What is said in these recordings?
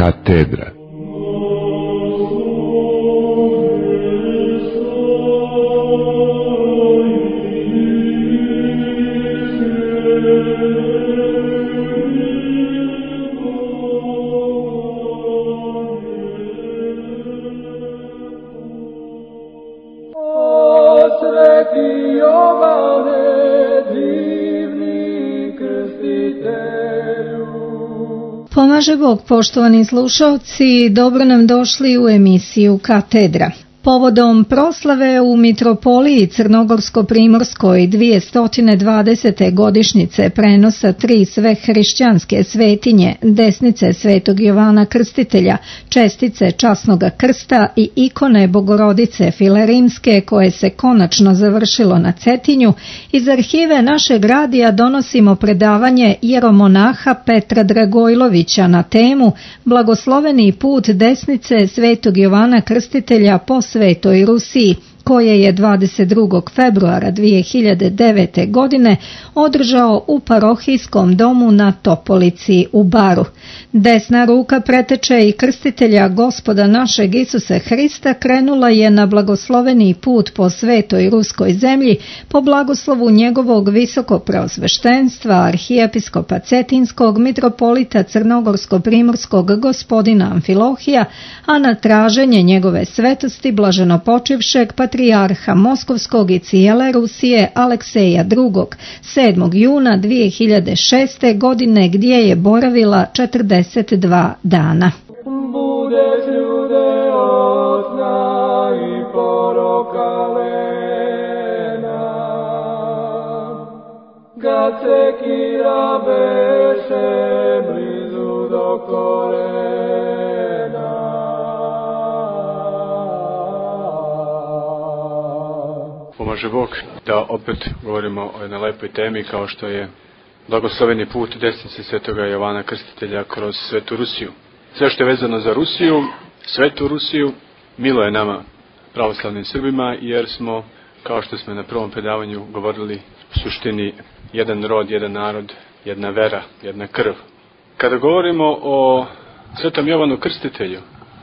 Katedra. Pomaže Bog, poštovani slušalci, dobro nam došli u emisiju Katedra. Povodom proslave u Mitropoliji Crnogorsko-Primorskoj 220. godišnjice prenosa 3 sve hrišćanske svetinje, desnice Svetog Jovana Krstitelja, čestice časnoga krsta i ikone Bogorodice Filerimske koje se konačno završilo na Cetinju, iz arhive našeg radija donosimo predavanje jeromonaha Petra Dragojlovića na temu Blagosloveni put desnice Svetog Jovana Krstitelja po Svetoj Rusiji, koje je 22. februara 2009. godine održao u parohijskom domu na Topolici u Baru. Desna ruka preteče i krstitelja Gospoda našeg Isusa Hrista krenula je na blagosloveni put po Svetoj Ruskoj zemlji po blagoslovu njegovog visokopreosveštenstva arhijepiskopa Cetinskog, mitropolita Crnogorsko-Primorskog gospodina Amfilohija, a na traženje njegove svetosti blaženopočivšeg patrijarha Moskovskog i cijele Rusije Alekseja II. 7. juna 2006. godine gdje je boravila 42 dana. Budeš ljude osna i porokalena, kad sekira beše blizu do korena. Pomaže Bog da opet govorimo o jednoj lepoj temi kao što je blagosloveni put desnice Svetoga Jovana Krstitelja kroz Svetu Rusiju. Sve što je vezano za Rusiju, Svetu Rusiju, milo je nama, pravoslavnim Srbima, jer smo, kao što smo na prvom predavanju govorili, u suštini jedan rod, jedan narod, jedna vera, jedna krv. Kada govorimo o Svetom Jovanu Krstitelju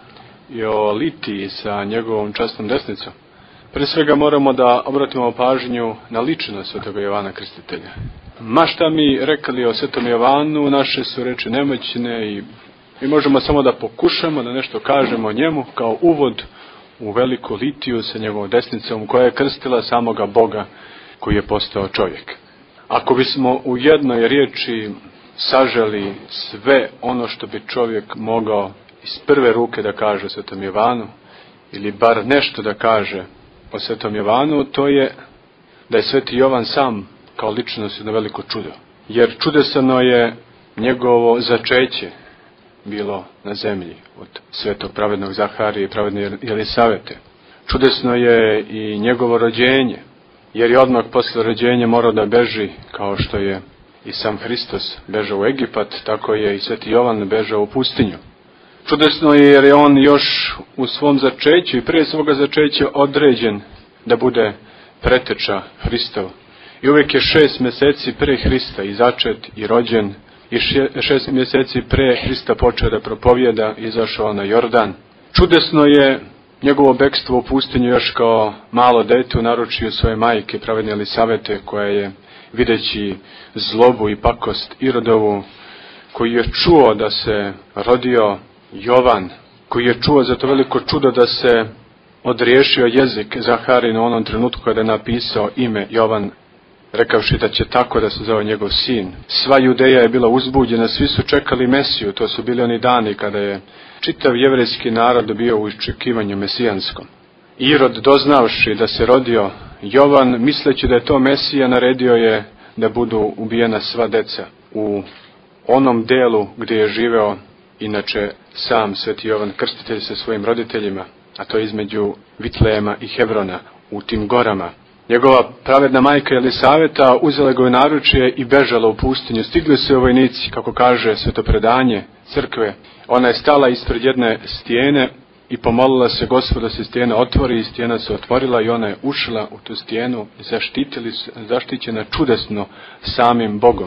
i o litiji sa njegovom časnom desnicom, pre svega moramo da obratimo pažnju na ličnost Svetoga Jovana Krstitelja. Ma šta mi rekali o Svetom Jovanu, naše su reči nemoćne i mi možemo samo da pokušamo da nešto kažemo o njemu kao uvod u veliku litiju sa njegovom desnicom koja je krstila samoga Boga koji je postao čovjek. Ako bismo u jednoj riječi saželi sve ono što bi čovjek mogao iz prve ruke da kaže o Svetom Jovanu, ili bar nešto da kaže o Svetom Jovanu, to je da je Sveti Jovan sam kao ličnost jedno veliko čudo. Jer čudesno je njegovo začeće bilo na zemlji od svetog pravednog Zaharije i pravedne Jelisavete. Čudesno je i njegovo rođenje, jer je odmah posle rođenja morao da beži, kao što je i sam Hristos bežao u Egipat, tako je i Sveti Jovan bežao u pustinju. Čudesno je jer je on još u svom začeću i prije svoga začeća određen da bude preteča Hristov. I uvijek je 6 mjeseci pre Hrista i začet i rođen, i 6 mjeseci pre Hrista počeo da propovjeda i izašao na Jordan. Čudesno je njegovo bekstvo u pustinju još kao malo dete naručio svoje majke pravedne Jelisavete, koja je, videći zlobu i pakost Irodovu, koji je čuo da se rodio Jovan, koji je čuo za to veliko čudo da se odriješio jezik Zaharin u onom trenutku kada je napisao ime Jovan, rekavši da će tako da se zove njegov sin. Sva Judeja je bila uzbuđena, svi su čekali Mesiju, to su bili oni dani kada je čitav jevrejski narod bio u iščekivanju mesijanskom. Irod, doznavši da se rodio Jovan, misleći da je to Mesija, naredio je da budu ubijena sva deca u onom delu gdje je živeo inače sam Sveti Jovan Krstitelj sa svojim roditeljima, a to je između Vitlejema i Hebrona, u tim gorama. Njegova pravedna majka Jelisaveta uzela ga u naručje i bežala u pustinju. Stigli su vojnici, kako kaže sveto predanje crkve. Ona je stala ispred jedne stijene i pomolila se Gospodu da se stijena otvori, i stijena se otvorila i ona je ušla u tu stijenu, zaštićena čudesno samim Bogom.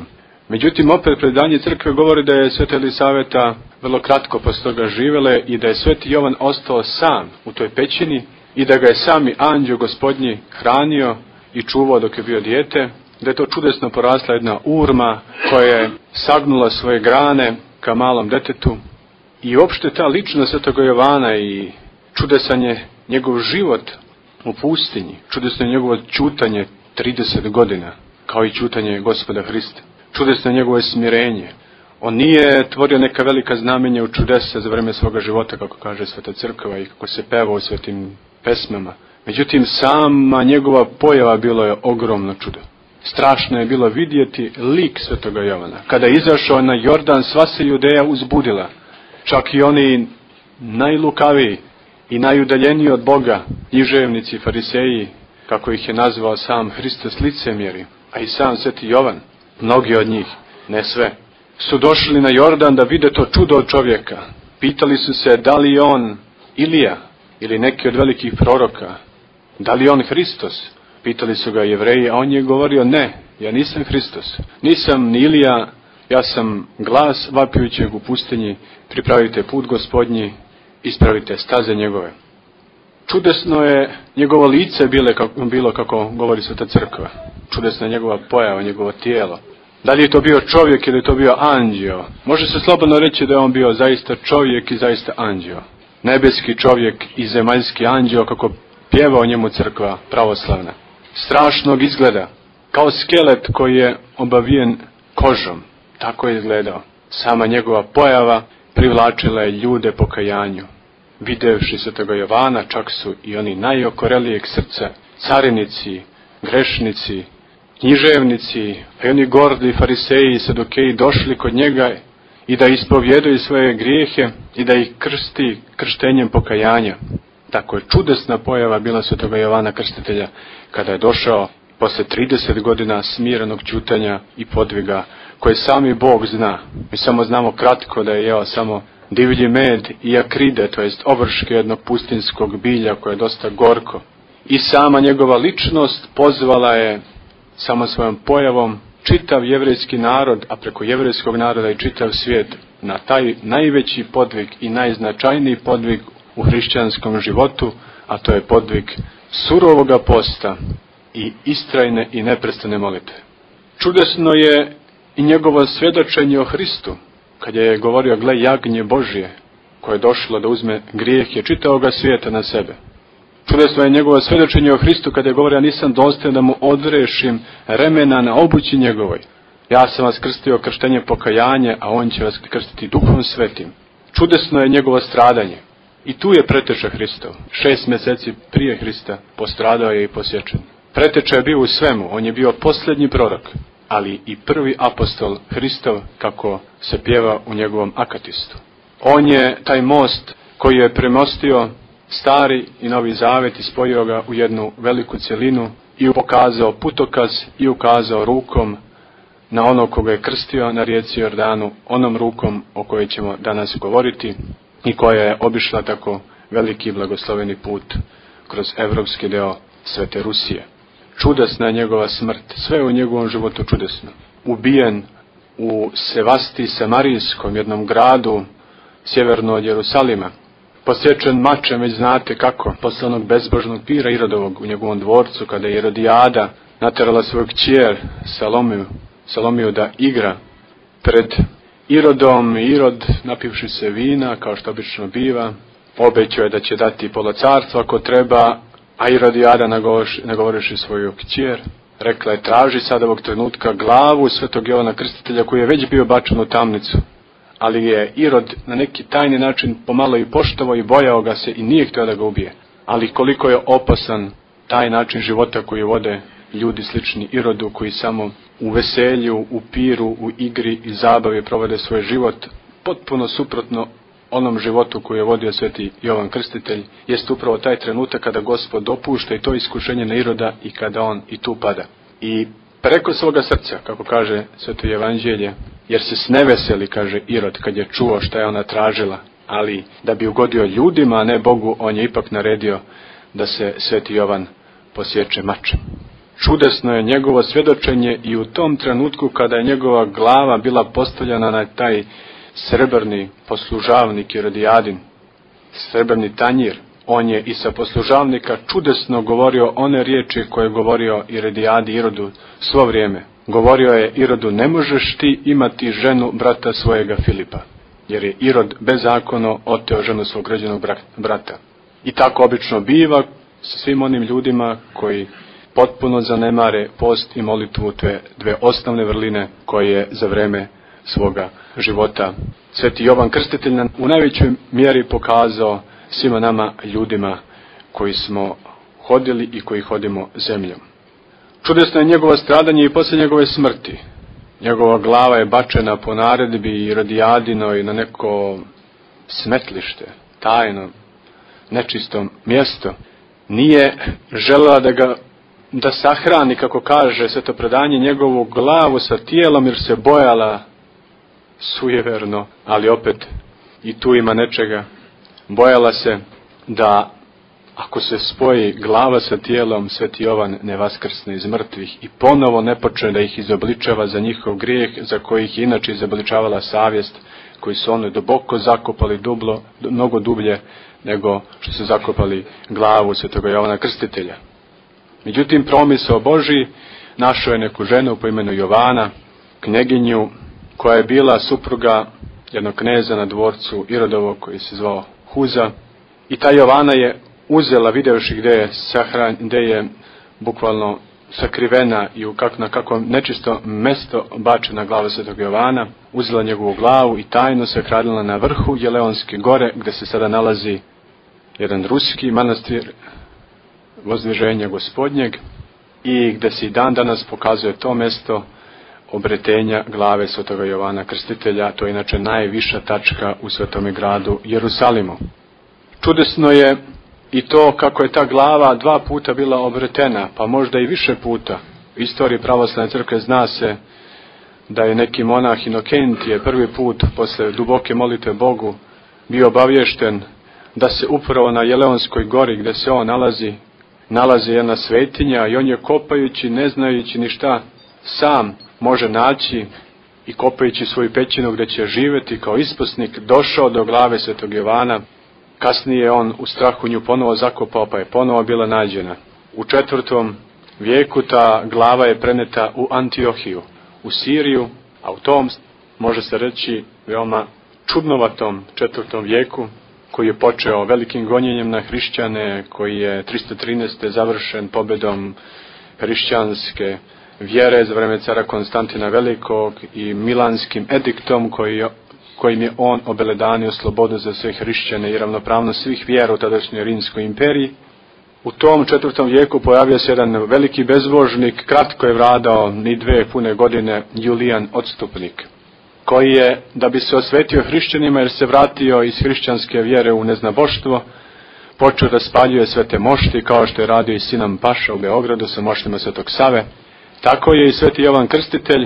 Međutim, opet predanje crkve govori da je Sveta Elisaveta vrlo kratko posle toga živele i da je Sveti Jovan ostao sam u toj pećini i da ga je sami anđeo Gospodnji hranio i čuvao dok je bio dijete, da je to čudesno porasla jedna urma koja je sagnula svoje grane ka malom detetu. I uopšte ta ličnost Svetoga Jovana i čudesan je njegov život u pustinji, čudesno je njegovo ćutanje 30 godina, kao i ćutanje Gospoda Hrista. Čudesno je njegovo smirenje. On nije tvorio neka velika znamenja u čudesa za vreme svoga života, kako kaže Sveta Crkva i kako se peva u svetim pesmama. Međutim, sama njegova pojava bilo je ogromno čudo. Strašno je bilo vidjeti lik Svetoga Jovana. Kada je izašao na Jordan, sva se Judeja uzbudila. Čak i oni najlukaviji i najudaljeniji od Boga, književnici, fariseji, kako ih je nazvao sam Hristos, licemjeri, a i sam Sveti Jovan, mnogi od njih, ne sve, su došli na Jordan da vide to čudo od čovjeka. Pitali su se da li je on Ilija ili neki od velikih proroka, da li je on Hristos. Pitali su ga Jevreji, a on je govorio ne, ja nisam Hristos, nisam ni Ilija, ja sam glas vapijućeg u pustinji, pripravite put Gospodnji, ispravite staze njegove. Čudesno je njegovo lice bilo kako govori Sveta Crkva. Čudesna je njegova pojava, njegovo tijelo. Da li je to bio čovjek ili je to bio anđeo? Može se slobodno reći da je on bio zaista čovjek i zaista anđeo. Nebeski čovjek i zemaljski anđeo, kako pjeva o njemu Crkva pravoslavna. Strašnog izgleda, kao skelet koji je obavijen kožom. Tako je izgledao. Sama njegova pojava privlačila je ljude pokajanju. Videvši Svetoga Jovana, čak su i oni najokorelijeg srca, carinici, grešnici, književnici, a i oni gordi fariseji i sadukeji došli kod njega i da ispovjeduju svoje grijehe i da ih krsti krštenjem pokajanja. Tako je čudesna pojava bila Svetoga Jovana Krstitelja kada je došao posle 30 godina smirenog ćutanja i podviga koje sami Bog zna. Mi samo znamo kratko da je jeo samo divlji med i akride, to jest ovrške jednog pustinskog bilja koje je dosta gorko. I sama njegova ličnost pozvala je samo svojom pojavom čitav jevrejski narod, a preko jevrejskog naroda i čitav svijet, na taj najveći podvig i najznačajniji podvig u hrišćanskom životu, a to je podvig surovoga posta i istrajne i neprestane molitve. Čudesno je i njegovo svjedočenje o Hristu, kad je govorio, gle jagnje Božje, koje je došlo da uzme grijehe čitavoga svijeta na sebe. Čudesno je njegovo svjedočenje o Hristu, kada je govorio, ja nisam dostojan da mu odrešim remena na obući njegovoj. Ja sam vas krstio krštenje pokajanje, a on će vas krstiti Duhom Svetim. Čudesno je njegovo stradanje. I tu je preteča Hristov. 6 mjeseci prije Hrista postradao je i posječen. Preteča je bio u svemu, on je bio posljednji prorok, ali i prvi apostol Hristov, kako se pjeva u njegovom akatistu. On je taj most koji je premostio Stari i Novi Zavet i spojio ga u jednu veliku cjelinu i pokazao putokaz i ukazao rukom na onog koga je krstio na rijeci Jordanu, onom rukom o kojoj ćemo danas govoriti i koja je obišla tako veliki blagosloveni put kroz evropski deo Svete Rusije. Čudesna je njegova smrt, sve u njegovom životu čudesno. Ubijen u Sevasti Samarijskom, jednom gradu sjeverno od Jerusalima. Posječen mačem, već znate kako, posle onog bezbožnog pira Irodovog u njegovom dvorcu, kada je Irodijada naterala svoju kćer Salomiju da igra pred Irodom. Irod, napivši se vina, kao što obično biva, obećao je da će dati pola carstva ako treba, a Irodijada, nagovoriši svoju kćer, rekla je, traži sada ovog trenutka glavu Svetog Jovana Krstitelja, koji je već bio bačen u tamnicu. Ali je Irod na neki tajni način pomalo i poštovao i bojao ga se i nije htio da ga ubije. Ali koliko je opasan taj način života koji vode ljudi slični Irodu, koji samo u veselju, u piru, u igri i zabavi provode svoj život, potpuno suprotno onom životu koji je vodio Sveti Jovan Krstitelj, jest upravo taj trenutak kada Gospod dopušta i to iskušenje na Iroda i kada on i tu pada. I preko svoga srca, kako kaže Sveto Evanđelje, jer se sneveseli, kaže Irod, kad je čuo šta je ona tražila, ali da bi ugodio ljudima, a ne Bogu, on je ipak naredio da se Sveti Jovan posječe mačem. čudesno je njegovo svjedočenje i u tom trenutku kada je njegova glava bila postavljena na taj srebrni poslužavnik Irodijadin, srebrni tanjir, on je i sa poslužavnika čudesno govorio one riječi koje je govorio Irodijadi Irodu svo vrijeme. Govorio je Irodu: ne možeš ti imati ženu brata svojega Filipa, jer je Irod bezakonno oteo ženu svog rođenog brata. I tako obično biva sa svim onim ljudima koji potpuno zanemare post i molitvu, te dve osnovne vrline koje je za vreme svoga života Sveti Jovan Krstitelj nam u najvećoj mjeri pokazao svima nama ljudima koji smo hodili i koji hodimo zemljom. Čudesno je njegovo stradanje i poslije njegove smrti. Njegova glava je bačena po naredbi Irodijadinoj na neko smetlište, tajno, nečisto mjesto. Nije željela da sahrani, kako kaže sveto predanje, njegovu glavu sa tijelom, jer se bojala sujeverno, ali opet i tu ima nečega. Bojala se da ako se spoji glava sa tijelom, Sveti Jovan ne vaskrsne iz mrtvih i ponovo ne počne da ih izobličava za njihov grijeh, za koji ih inače izobličavala savjest, koji su oni duboko zakopali mnogo dublje nego što su zakopali glavu Svetoga Jovana Krstitelja. Međutim, promisao Božji našao je neku ženu po imenu Jovana, knjeginju, koja je bila supruga jednog kneza na dvorcu Irodovog koji se zvao Huza. I ta Jovana je uzela, vidjevši gdje je bukvalno sakrivena i na kako nečisto mesto bačena glava Svetog Jovana, uzela njegovu glavu i tajno se hranila na vrhu Jeleonske gore, gdje se sada nalazi jedan ruski manastir Vozdviženja Gospodnjeg i gdje se i dan danas pokazuje to mjesto obretenja glave Svetoga Jovana Krstitelja. To je inače najviša tačka u Svetome gradu Jerusalimu. Čudesno je i to kako je ta glava 2 puta bila obretena, pa možda i više puta. U istoriji pravoslavne crkve zna se da je neki monah Inokentije prvi put posle duboke molitve Bogu bio obaviješten da se upravo na Jeleonskoj gori gdje se on nalazi jedna svetinja, i on je kopajući, ne znajući ni šta sam može naći, i kopajući svoju pećinu gdje će živjeti kao isposnik, došao do glave Svetog Jovana. Kasnije on u strahu nju ponovo zakopao, pa je ponovo bila nađena. U 4. vijeku ta glava je preneta u Antiohiju, u Siriju, a u tom, može se reći, veoma čudnovatom 4. vijeku, koji je počeo velikim gonjenjem na hrišćane, koji je 313. završen pobjedom hrišćanske vjere za vreme cara Konstantina Velikog i Milanskim ediktom kojim je on obeledanio slobodu za sve hrišćane i ravnopravnost svih vjera u tadašnjoj Rimskoj imperiji. U tom 4. vijeku pojavio se jedan veliki bezbožnik, kratko je vladao ni 2 pune godine, Julijan Odstupnik, koji je, da bi se osvetio hrišćanima jer se vratio iz hrišćanske vjere u neznaboštvo, počeo da spaljuje svete mošti, kao što je radio i Sinan Paša u Beogradu sa moštima Svetog Save. Tako je i Sveti Jovan Krstitelj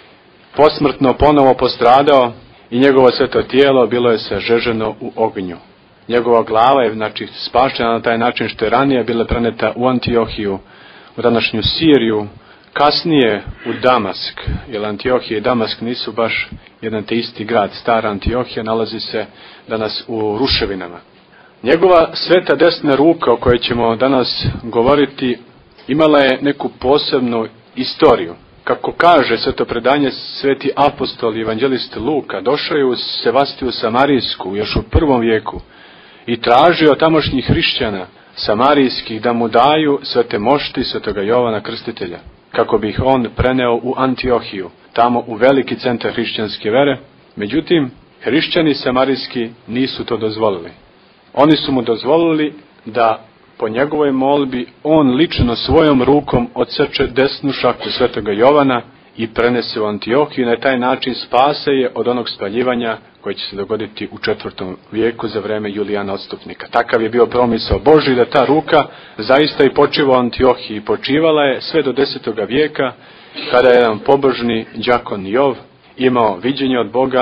posmrtno ponovo postradao i njegovo sveto tijelo bilo je sažeženo u ognju. Njegova glava je spašena na taj način što je ranije bila preneta u Antiohiju, u današnju Siriju, kasnije u Damask, jer Antiohija i Damask nisu baš jedan te isti grad. Stara Antiohija nalazi se danas u ruševinama. Njegova sveta desna ruka o kojoj ćemo danas govoriti imala je neku posebnu istoriju. Kako kaže sveto predanje, sveti apostol i evanđelist Luka došao je u Sevastiju Samarijsku još u 1. vijeku i tražio tamošnjih hrišćana samarijskih da mu daju svete mošti Svetoga Jovana Krstitelja, kako bi ih on preneo u Antiohiju, tamo u veliki centar hrišćanske vere. Međutim, hrišćani samarijski nisu to dozvolili. Oni su mu dozvolili da po njegovoj molbi on lično svojom rukom odseče desnu šaku Svetoga Jovana i prenese u Antiohiju, i na taj način spase je od onog spaljivanja koje će se dogoditi u 4. vijeku za vreme Julijana Odstupnika. Takav je bio promisao Božji, da ta ruka zaista i počiva u Antiohiji. I počivala je sve do 10. vijeka, kada je jedan pobožni đakon Jov imao viđenje od Boga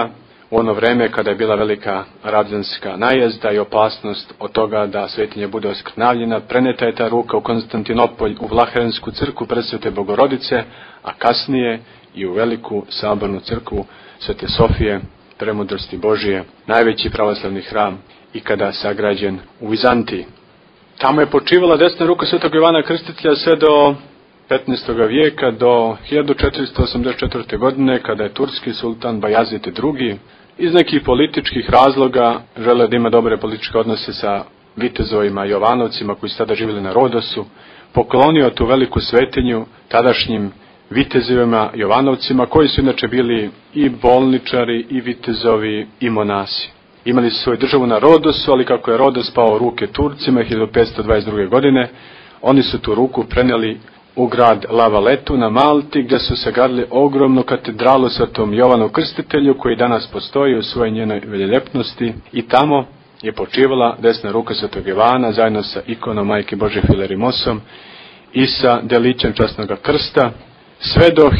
u ono vreme kada je bila velika ravzanska najezda i opasnost od toga da svetinja bude oskrnavljena, preneta je ta ruka u Konstantinopolj, u Vlaherensku crkvu Presvete Bogorodice, a kasnije i u veliku sabornu crkvu Svete Sofije, Premudrosti Božije, najveći pravoslavni hram ikada sagrađen u Vizantiji. Tamo je počivala desna ruka Svetog Jovana Krstitelja sve do 15. vijeka, do 1484. godine, kada je turski sultan Bajazid II. Iz nekih političkih razloga želeo da ima dobre političke odnose sa vitezovima Jovanovcima koji su tada živjeli na Rodosu, poklonio tu veliku svetinju tadašnjim vitezovima Jovanovcima, koji su inače bili i bolničari, i vitezovi, i monasi. Imali su svoju državu na Rodosu, ali kako je Rodos pao u ruke Turcima 1522. godine, oni su tu ruku prenijeli u grad La Valetu na Malti, gdje su sagradili ogromnu katedralu Svetom Jovanu Krstitelju, koji danas postoji u svojoj njenoj veljeljepnosti, i tamo je počivala desna ruka Svetog Jovana zajedno sa ikonom Majke Božje Filerimosom i sa delićem časnog krsta, sve do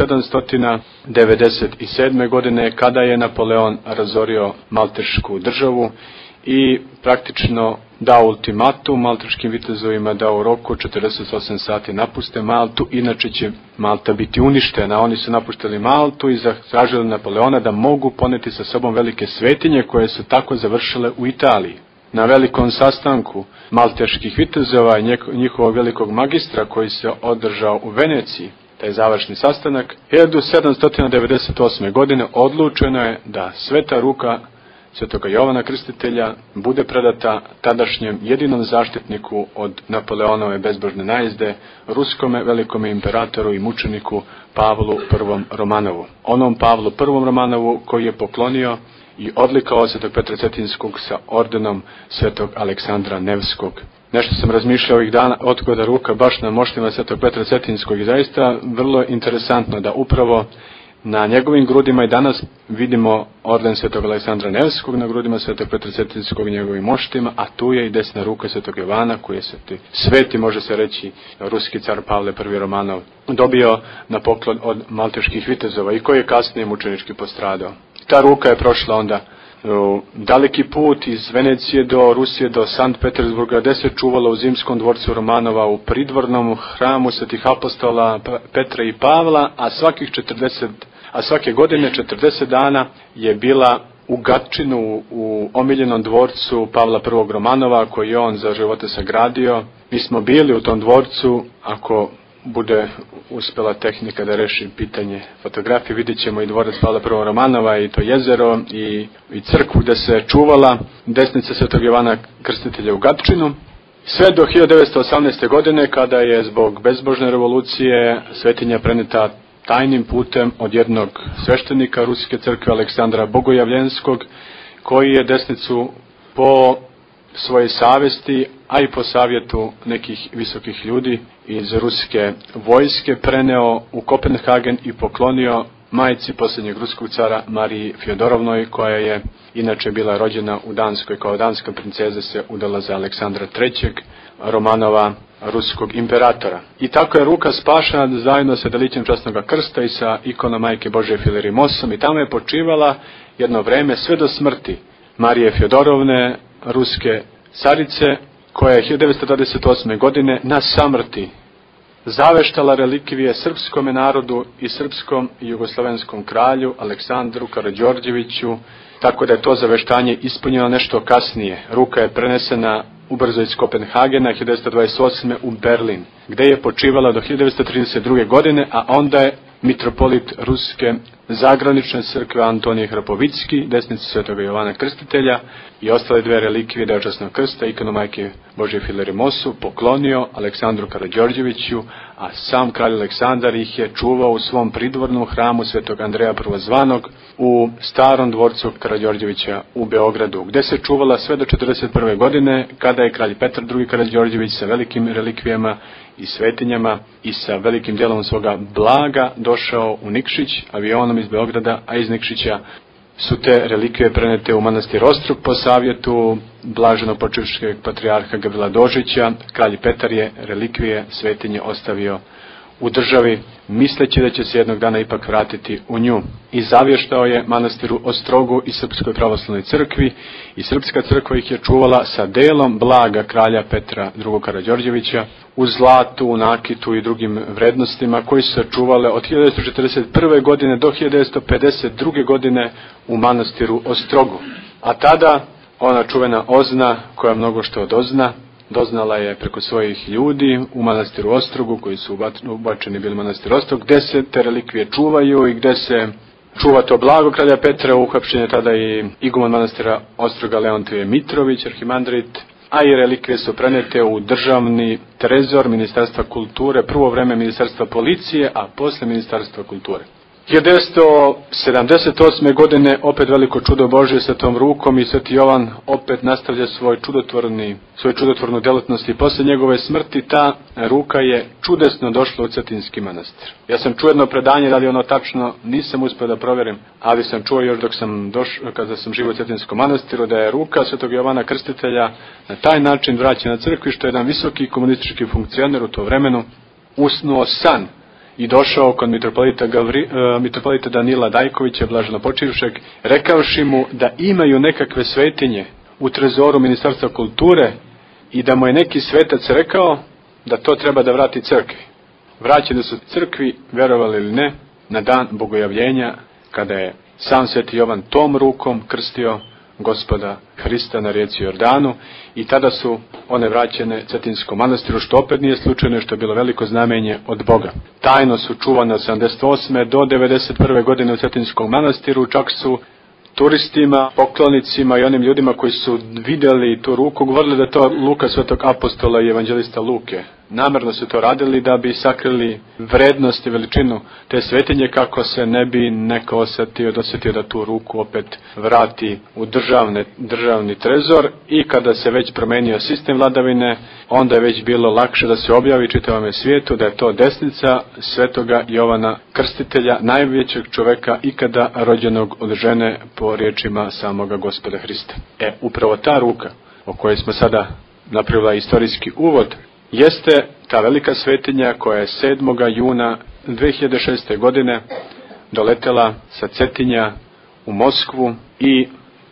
1797. godine, kada je Napoleon razorio maltešku državu i praktično dao ultimatum malteškim vitezovima da u roku 48 sati napuste Maltu, inače će Malta biti uništena. Oni su napuštali Maltu i zatražili Napoleona da mogu poneti sa sobom velike svetinje koje su tako završile u Italiji. Na velikom sastanku malteških vitezova i njihovog velikog magistra koji se održao u Veneciji, taj završni sastanak, 1798. godine odlučeno je da sveta ruka Svetoga Jovana Krstitelja bude predata tadašnjem jedinom zaštitniku od Napoleonove bezbožne najezde, ruskome velikome imperatoru i mučeniku Pavlu I. Romanovu. Onom Pavlu I. Romanovu koji je poklonio i odlikao Svetog Petra Cetinskog sa ordenom Svetog Aleksandra Nevskog. Nešto sam razmišljao ovih dana odgoda ruka baš na moštima Svetog Petra Cetinskog i zaista vrlo interesantno da upravo na njegovim grudima i danas vidimo orden Svetog Aleksandra Nevskog na grudima Svetog Petra Cetinskog i njegovim moštima, a tu je i desna ruka Svetog Jovana, koji je sveti, može se reći, ruski car Pavle I. Romanov dobio na poklon od malteških vitezova i koji je kasnije mučenički postradao. Ta ruka je prošla onda daleki put iz Venecije do Rusije, do Sankt Petersburga, gde se čuvala u zimskom dvorcu Romanova, u pridvornom hramu svetih apostola Petra i Pavla, a svake godine 40 dana je bila u Gatčinu, u omiljenom dvorcu Pavla I. Romanova, koji je on za živote sagradio. Mi smo bili u tom dvorcu, ako bude uspela tehnika da reši pitanje fotografije, vidjet ćemo i dvorac Pavla I. Romanova i to jezero i crkvu gde se čuvala desnica Svetog Jovana Krstitelja u Gatčinu. Sve do 1918. godine, kada je zbog bezbožne revolucije svetinja preneta tajnim putem od jednog sveštenika Ruske crkve Aleksandra Bogojavljenskog, koji je desnicu po svoje savesti, a i po savjetu nekih visokih ljudi iz ruske vojske preneo u Kopenhagen i poklonio majci posljednjeg ruskog cara Mariji Fjodorovnoj, koja je inače bila rođena u Danskoj. Kao danska princeza se udala za Aleksandra III. Romanova, ruskog imperatora. I tako je ruka spašena zajedno sa delićem časnog krsta i sa ikonom Majke Božje Filerimosom, i tamo je počivala jedno vreme sve do smrti Marije Fjodorovne, ruske carice, koja je 1928. godine na samrti zaveštala relikvije srpskome narodu i srpskom i jugoslovenskom kralju Aleksandru Karađorđeviću, tako da je to zaveštanje ispunjeno nešto kasnije. Ruka je prenesena ubrzo iz Kopenhagena 1928. u Berlin, gde je počivala do 1932. godine, a onda je mitropolit ruske zagranične crkve Antonije Hrapovicki, desnici Svetoga Jovana Krstitelja, i ostale dve relikvije Devčasnog krsta, ikonu Majke Božje Filerimosu, poklonio Aleksandru Karađorđeviću, a sam kralj Aleksandar ih je čuvao u svom pridvornom hramu Svetog Andreja Prvozvanog u starom dvorcu Karađorđevića u Beogradu, gde se čuvala sve do 1941. godine, kada je kralj Petar II. Karađorđević sa velikim relikvijama i svetinjama i sa velikim dijelom svoga blaga došao u Nikšić avionom iz Beograda, a iz Nikšića su te relikvije prenete u manastir Ostrog po savjetu blaženopočivškog patrijarha Gavrila Dožića. Kralj Petar je relikvije svetinje ostavio u državi, misleći da će se jednog dana ipak vratiti u nju. I zavještao je manastiru Ostrogu i Srpskoj pravoslavnoj crkvi, i Srpska crkva ih je čuvala sa delom blaga kralja Petra II. Karađorđevića u zlatu, u nakitu i drugim vrednostima koji su se čuvale od 1941. godine do 1952. godine u manastiru Ostrogu. A tada ona čuvena Ozna, koja mnogo što dozna, doznala je preko svojih ljudi u manastiru Ostrogu, koji su ubačeni bili manastir Ostrog, gde se te relikvije čuvaju i gde se čuva to blago kralja Petra. Uhapšen je tada i iguman manastira Ostroga Leontije Mitrović, arhimandrit, a i relikvije su prenete u državni trezor Ministarstva kulture, prvo vreme Ministarstva policije, a posle Ministarstva kulture. 1978. godine opet veliko čudo Božje sa tom rukom i Sveti Jovan opet nastavlja svoju čudotvornu delatnost i posle njegove smrti ta ruka je čudesno došla u Cetinski manastir. Ja sam čuo jedno predanje, da li ono tačno, nisam uspio da proverim, ali sam čuo još dok sam došao, kada sam živio u Cetinskom manastiru, da je ruka Svetog Jovana Krstitelja na taj način vraćena crkvi, što je jedan visoki komunistički funkcioner u to vremenu usnuo san i došao kod mitropolita Danila Dajkovića, blaženopočivšeg, rekavši mu da imaju nekakve svetinje u trezoru Ministarstva kulture i da mu je neki svetac rekao da to treba da vrati crkvi. Vraćene su crkvi, verovali ili ne, na dan bogojavljenja, kada je sam Sveti Jovan tom rukom krstio Gospoda Hrista na rijeci Jordanu, i tada su one vraćene Cetinskom manastiru, što opet nije slučajno, što je bilo veliko znamenje od Boga. Tajno su čuvane od 78. do 91. godine u Cetinskom manastiru, čak su turistima, poklonicima i onim ljudima koji su vidjeli tu ruku govorili da to Luka Svetog apostola i evanđelista Luke. Namerno su to radili da bi sakrili vrednost i veličinu te svetinje, kako se ne bi neko dosjetio da tu ruku opet vrati u državni trezor, i kada se već promenio sistem vladavine, onda je već bilo lakše da se objavi čitavom svijetu da je to desnica Svetoga Jovana Krstitelja, najvećeg čoveka ikada rođenog od žene po riječima samoga Gospoda Hrista. Upravo ta ruka o kojoj smo sada napravila istorijski uvod jeste ta velika svetinja koja je 7. juna 2006. godine doletela sa Cetinja u Moskvu i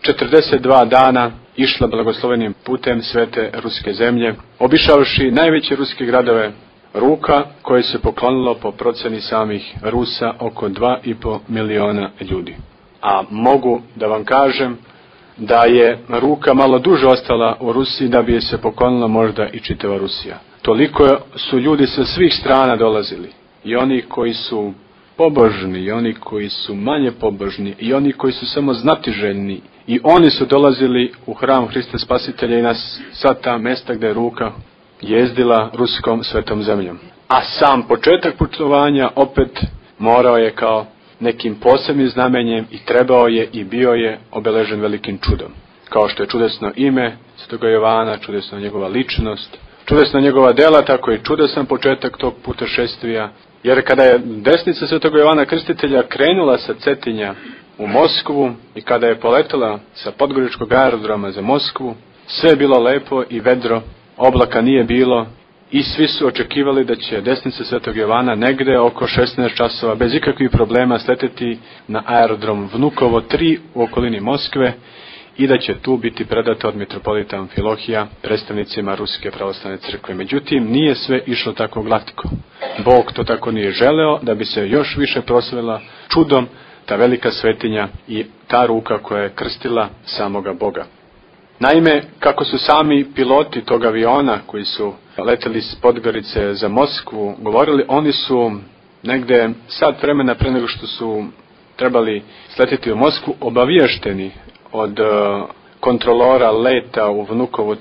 42 dana išla blagoslovenim putem svete ruske zemlje, obišavši najveće ruske gradove, ruka koje se poklonilo po proceni samih Rusa oko 2,5 miliona ljudi. A mogu da vam kažem da je ruka malo duže ostala u Rusiji, da bi je se poklonila možda i čitava Rusija. Toliko su ljudi sa svih strana dolazili, i oni koji su pobožni, i oni koji su manje pobožni, i oni koji su samo znatiželjni, i oni su dolazili u hram Hrista Spasitelja i na sva ta mesta gdje je ruka jezdila ruskom svetom zemljom. A sam početak putovanja opet morao je kao nekim posebnim znamenjem i trebao je i bio je obeležen velikim čudom. Kao što je čudesno ime Svetoga Jovana, čudesna njegova ličnost, čudesna njegova dela, tako i čudesan početak tog putešestvija. Jer kada je desnica Svetoga Jovana Krstitelja krenula sa Cetinja u Moskvu i kada je poletela sa podgoričkog aerodroma za Moskvu, sve je bilo lepo i vedro, oblaka nije bilo, i svi su očekivali da će desnica Svetog Jovana negde oko 16 časova bez ikakvih problema sleteti na aerodrom Vnukovo 3 u okolini Moskve i da će tu biti predata od mitropolita Amfilohija predstavnicima Ruske pravoslavne crkve. Međutim, nije sve išlo tako glatko. Bog to tako nije želeo, da bi se još više proslavila čudom ta velika svetinja i ta ruka koja je krstila samoga Boga. Naime, kako su sami piloti tog aviona koji su leteli iz Podgorice za Moskvu govorili, oni su negde sat vremena pre nego što su trebali sletiti u Moskvu obaviješteni od kontrolora leta u Vnukovo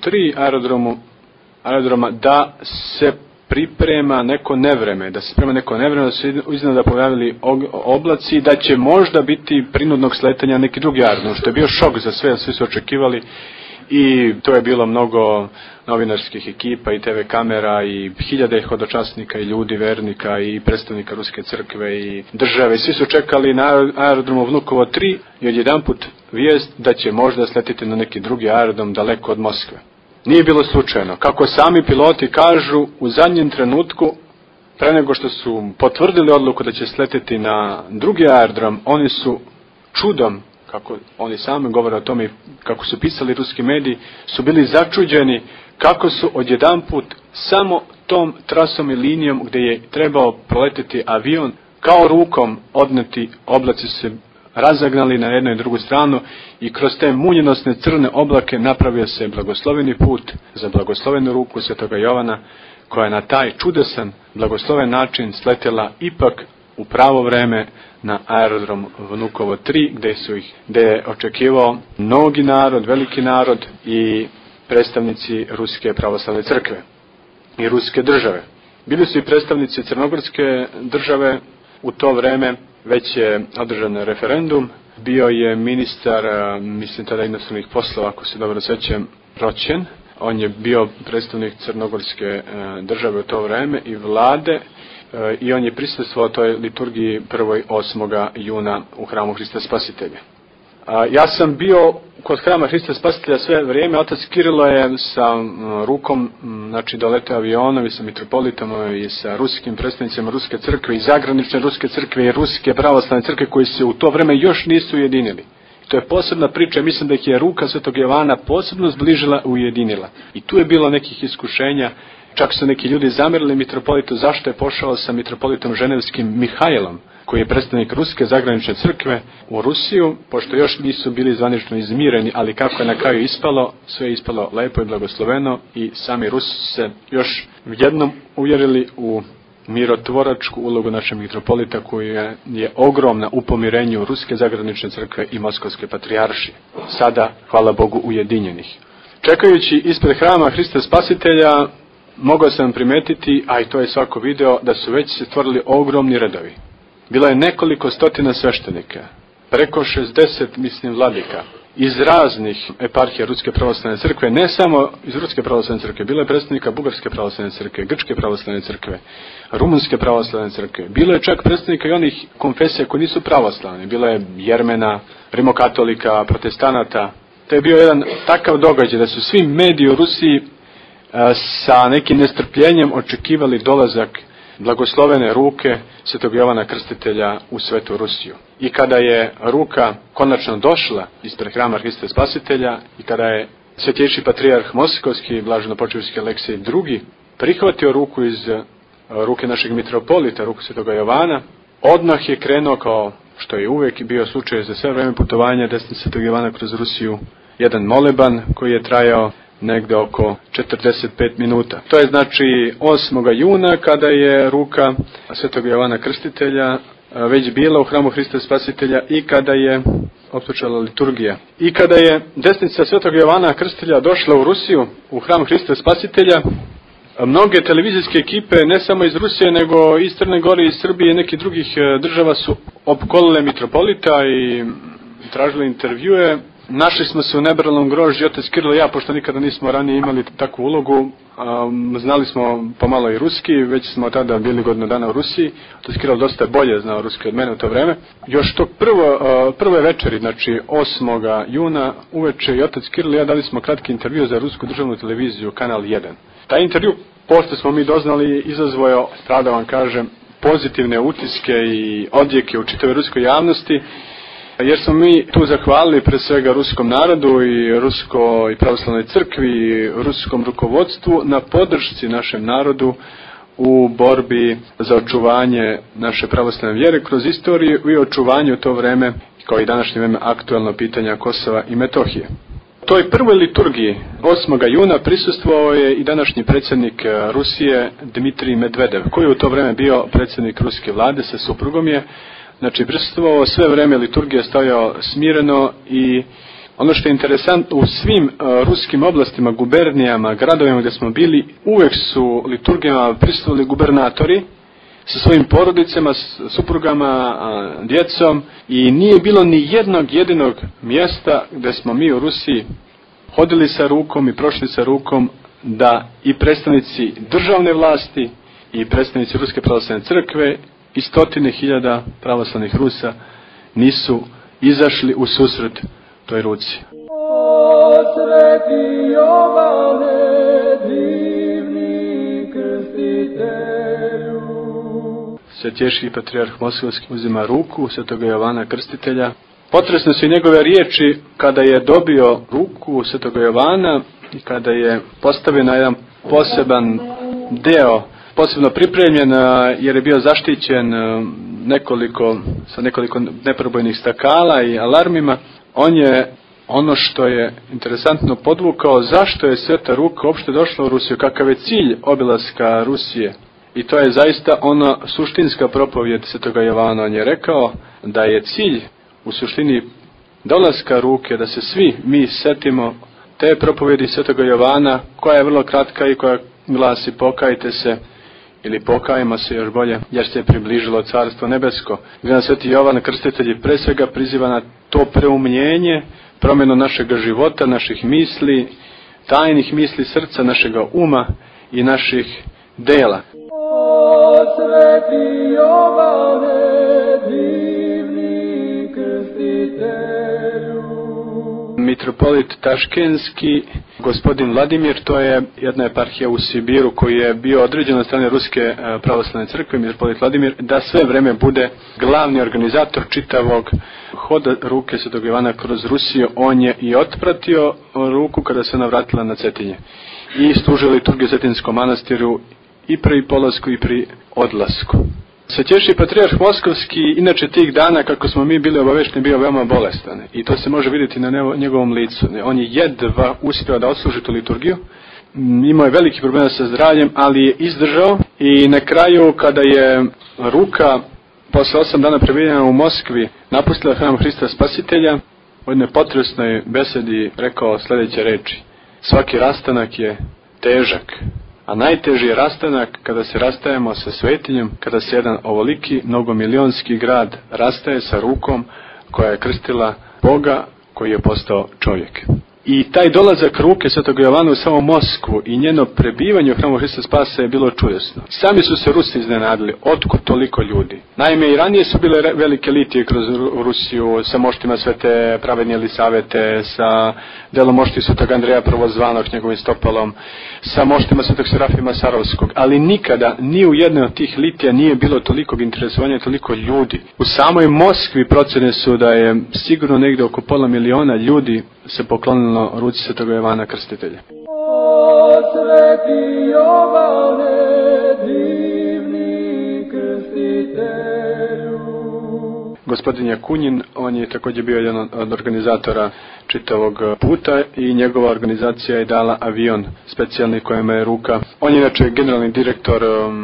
3 aerodroma da se priprema neko nevreme, da se iznenada pojavili oblaci, da će možda biti prinudnog sletanja neki drugi aerodrom, što je bio šok za sve, svi su očekivali. I to je bilo mnogo novinarskih ekipa i TV kamera i hiljade hodočasnika i ljudi, vernika i predstavnika Ruske crkve i države. Svi su čekali na aerodromu Vnukovo 3 i odjedanput vijest da će možda sletiti na neki drugi aerodrom daleko od Moskve. Nije bilo slučajno. Kako sami piloti kažu, u zadnjem trenutku pre nego što su potvrdili odluku da će sleteti na drugi aerodrom, oni su čudom, kako oni sami govore o tome, kako su pisali ruski mediji, su bili začuđeni kako su odjedanput samo tom trasom i linijom gdje je trebao proletiti avion, kao rukom odneti oblaci se razagnali na jednu i drugu stranu i kroz te munjenosne crne oblake napravio se blagosloveni put za blagoslovenu ruku Svetoga Jovana, koja je na taj čudesan, blagosloven način sletjela ipak u pravo vreme na aerodrom Vnukovo 3, gdje je očekivao mnogi narod, veliki narod i predstavnici Ruske pravoslavne crkve i Ruske države. Bili su i predstavnici Crnogorske države u to vreme, već je održan referendum, bio je ministar, mislim tada inostranih poslova, ako se dobro sjećam, Roćen. On je bio predstavnik Crnogorske države u to vreme i vlade i on je prisustvovao toj liturgiji 8. juna u hramu Hrista Spasitelja. Ja sam bio kod hrama Hrista Spasitelja sve vrijeme. Otac Kirilo je sa rukom, znači doleteo avionom i sa mitropolitom i sa ruskim predstavnicima Ruske crkve i zagranične Ruske crkve i Ruske pravoslavne crkve koji se u to vrijeme još nisu ujedinili. To je posebna priča, mislim da ih je ruka Svetog Jovana posebno zbližila i ujedinila. I tu je bilo nekih iskušenja, čak su neki ljudi zamjerili mitropolitu zašto je pošao sa mitropolitom ženevskim Mihajlom, koji je predstavnik Ruske zagranične crkve u Rusiju, pošto još nisu bili zvanično izmireni, ali kako je na kraju ispalo, sve je ispalo lepo i blagosloveno i sami Rusi se još jednom uvjerili u mirotvoračku ulogu našeg mitropolita koja je ogromna u pomirenju Ruske zagranične crkve i Moskovske patrijaršije. Sada, hvala Bogu, ujedinjenih. Čekajući ispred hrama Hrista Spasitelja, mogao sam primetiti, a i to je svako video, da su već se stvorili ogromni redovi. Bilo je nekoliko stotina sveštenika, preko 60, vladika, iz raznih eparhija Ruske pravoslavne crkve, ne samo iz Ruske pravoslavne crkve, bilo je predstavnika Bugarske pravoslavne crkve, Grčke pravoslavne crkve, Rumunske pravoslavne crkve, bilo je čak predstavnika i onih konfesija koji nisu pravoslavni, bilo je Jermena, rimokatolika, protestanata. To je bio jedan takav događaj da su svi mediji u Rusiji sa nekim nestrpljenjem očekivali dolazak blagoslovene ruke Svetog Jovana Krstitelja u Svetu Rusiju. I kada je ruka konačno došla ispred hrama Hrista Spasitelja i kada je svetjejši patrijarh Moskovski, blaženopočivski Aleksej II, prihvatio ruku iz ruke našeg mitropolita, ruku Svetoga Jovana, odmah je krenuo, kao što je uvijek bio slučaj za sve vrijeme putovanja desnice Svetog Jovana kroz Rusiju, jedan moleban koji je trajao negdje oko 45 minuta. To je znači 8. juna kada je ruka Svetog Jovana Krstitelja već bila u hramu Hrista Spasitelja i kada je otpočela liturgija. I kada je desnica Svetog Jovana Krstitelja došla u Rusiju, u hram Hrista Spasitelja, mnoge televizijske ekipe, ne samo iz Rusije, nego iz Crne Gore, iz Srbije i nekih drugih država su opkolile mitropolita i tražili intervjue. Našli smo se u nebralnom grožđu, otac Kirilo i ja, pošto nikada nismo ranije imali takvu ulogu. Znali smo pomalo i ruski, već smo tada bili godinu dana u Rusiji. Otac Kirilo dosta bolje znao ruski od mene u to vreme. Još tog prve večeri, znači 8. juna uveče, i otac Kirilo i ja dali smo kratki intervju za rusku državnu televiziju, kanal 1. Taj intervju, pošto smo mi doznali, izazvao, da vam kažem, pozitivne utiske i odjeke u čitavoj ruskoj javnosti, jer smo mi tu zahvalili pre svega ruskom narodu i Ruskoj pravoslavnoj crkvi i ruskom rukovodstvu na podršci našem narodu u borbi za očuvanje naše pravoslavne vjere kroz istoriju i očuvanju u to vreme, kao i današnje vreme, aktualno pitanja Kosova i Metohije. Toj prvoj liturgiji 8. juna prisustvovao je i današnji predsjednik Rusije Dmitrij Medvedev, koji je u to vreme bio predsjednik ruske vlade sa suprugom je. Znači, prisustvovao sve vrijeme liturgije, stajao smireno i ono što je interesantno, u svim ruskim oblastima, gubernijama, gradovima gdje smo bili, uvijek su liturgijama prisustvovali gubernatori sa svojim porodicama, suprugama, djecom i nije bilo ni jednog jedinog mjesta gdje smo mi u Rusiji hodili sa rukom i prošli sa rukom da i predstavnici državne vlasti i predstavnici Ruske pravoslavne crkve i stotine hiljada pravoslavnih Rusa nisu izašli u susret toj ruci. O Sveti Jovane, divni krstitelju, Svetješki patrijarh Moskovski uzima ruku Svetoga Jovana Krstitelja. Potresne su i njegove riječi kada je dobio ruku Svetoga Jovana i kada je postavio na jedan poseban deo, posebno pripremljen jer je bio zaštićen sa nekoliko neprobojnih stakala i alarmima. On je ono što je interesantno podvukao zašto je Sveta ruka uopšte došla u Rusiju, kakav je cilj obilaska Rusije. I to je zaista ona suštinska propovijed Svetoga Jovana. On je rekao da je cilj u suštini dolaska ruke, da se svi mi setimo te propovjedi Svetoga Jovana, koja je vrlo kratka i koja glasi pokajte se, ili pokajmo se još bolje, jer se je približilo Carstvo nebesko. Gdje nas Sveti Jovan Krstitelj pre svega priziva na to preumljenje, promjenu našeg života, naših misli, tajnih misli srca, našega uma i naših dela. O Sveti Jovane, divni krstitelju. Mitropolit Taškenski, gospodin Vladimir, to je jedna eparhija u Sibiru koji je bio određen od strane Ruske pravoslavne crkve, mitropolit Vladimir, da sve vreme bude glavni organizator čitavog hoda ruke Svetog Jovana kroz Rusiju. On je i otpratio ruku kada se ona vratila na Cetinje i služio liturgiju Cetinskom manastiru i pri polasku i pri odlasku. Svetješki patrijarh Moskovski, inače tih dana, kako smo mi bili obavešteni, bio veoma bolestan. I to se može vidjeti na njegovom licu. On je jedva uspio da odsluži tu liturgiju. Imao je veliki problema sa zdravljem, ali je izdržao. I na kraju, kada je ruka posle 8 dana prebijenja u Moskvi napustila hram Hrista Spasitelja, u jednoj potresnoj besedi rekao sljedeće reči: svaki rastanak je težak, a najteži je rastanak kada se rastajemo sa svetinjom, kada se jedan ovoliki mnogomilionski grad rastaje sa rukom koja je krstila Boga koji je postao čovjek. I taj dolazak ruke Svetog Jovana u samom Moskvu i njeno prebivanje u hramu Hrista Spasa je bilo čudesno. Sami su se Rusi iznenadili, otkud toliko ljudi. Naime, i ranije su bile velike litije kroz Rusiju, sa moštima Svete Pravednje Elisavete, sa delom mošti Svetog Andreja Prvozvanog, njegovim stopalom, sa moštima Svetog Serafima Sarovskog, ali nikada ni u jednoj od tih litija nije bilo tolikog interesovanja, toliko ljudi. U samoj Moskvi procene su da je sigurno negdje oko 500.000 ljudi se poklonilo ruci Svetoga Jovana Krstitelja. O Sveti Jovane, divni krstitelju. Gospodin Jakunjin, on je također bio jedan od organizatora čitavog puta i njegova organizacija je dala avion specijalni kojem je ruka. On je inače generalni direktor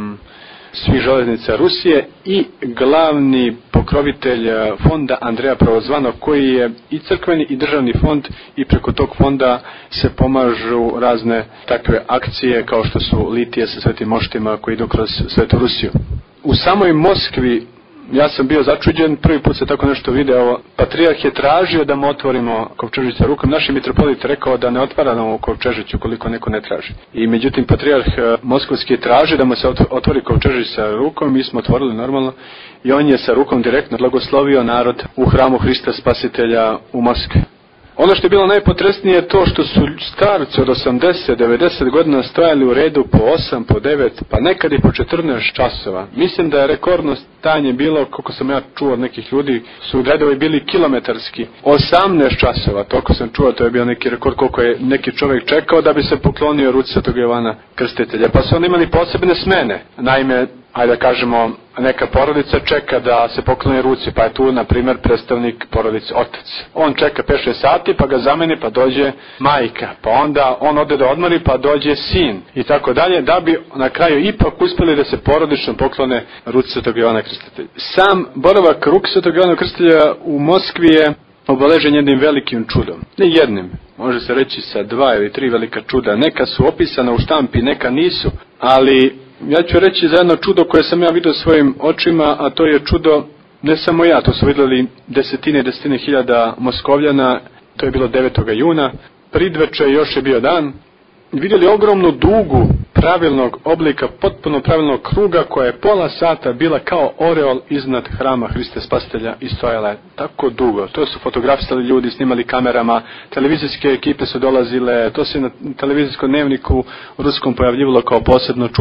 svih železnica Rusije i glavni pokrovitelj fonda Andreja Prvozvanog, koji je i crkveni i državni fond, i preko tog fonda se pomažu razne takve akcije kao što su litije sa svetim moštima koji idu kroz Svetu Rusiju. U samoj Moskvi ja sam bio začuđen, prvi put se tako nešto video. Patrijarh je tražio da mu otvorimo kovčežić rukom. Naš mitropolit rekao da ne otvaramo kovčežić ukoliko neko ne traži. I međutim, patrijarh Moskovski je tražio da mu se otvori kovčežić sa rukom. Mi smo otvorili normalno i on je sa rukom direktno blagoslovio narod u hramu Hrista Spasitelja u Moskvi. Ono što je bilo najpotresnije je to što su starci od 80-90 godina stojali u redu po 8, po 9, pa nekad i po 14 časova. Mislim da je rekordno stanje bilo, koliko sam ja čuo od nekih ljudi, su redovi bili kilometarski. 18 časova, toliko sam čuo, to je bio neki rekord koliko je neki čovjek čekao da bi se poklonio ruci Svetog Jovana Krstitelja. Pa su oni imali posebne smene. Naime, ajde da kažemo, neka porodica čeka da se pokloni ruci, pa je tu, na primjer, predstavnik porodice, otac. On čeka 5-6 sati, pa ga zameni, pa dođe majka, pa onda on ode da odmori, pa dođe sin, i tako dalje, da bi na kraju ipak uspjeli da se porodično poklone ruci Svetog Jovana Krstitelja. Sam boravak ruke Svetog Jovana Krstitelja u Moskvi je obeležen jednim velikim čudom. Ne jednim, može se reći sa 2 ili 3 velika čuda. Neka su opisana u štampi, neka nisu, ali ja ću reći za jedno čudo koje sam ja vidio svojim očima, a to je čudo, ne samo ja, to su vidjeli desetine hiljada Moskovljana. To je bilo 9. juna, pridveče još je bio dan. Vidjeli ogromnu dugu pravilnog oblika, potpuno pravilnog kruga, koja je pola sata bila kao oreol iznad hrama Hrista Spasitelja i stojala je tako dugo. To su fotografisali ljudi, snimali kamerama, televizijske ekipe su dolazile, to se na televizijskom dnevniku u ruskom pojavljivalo kao posebno čudo.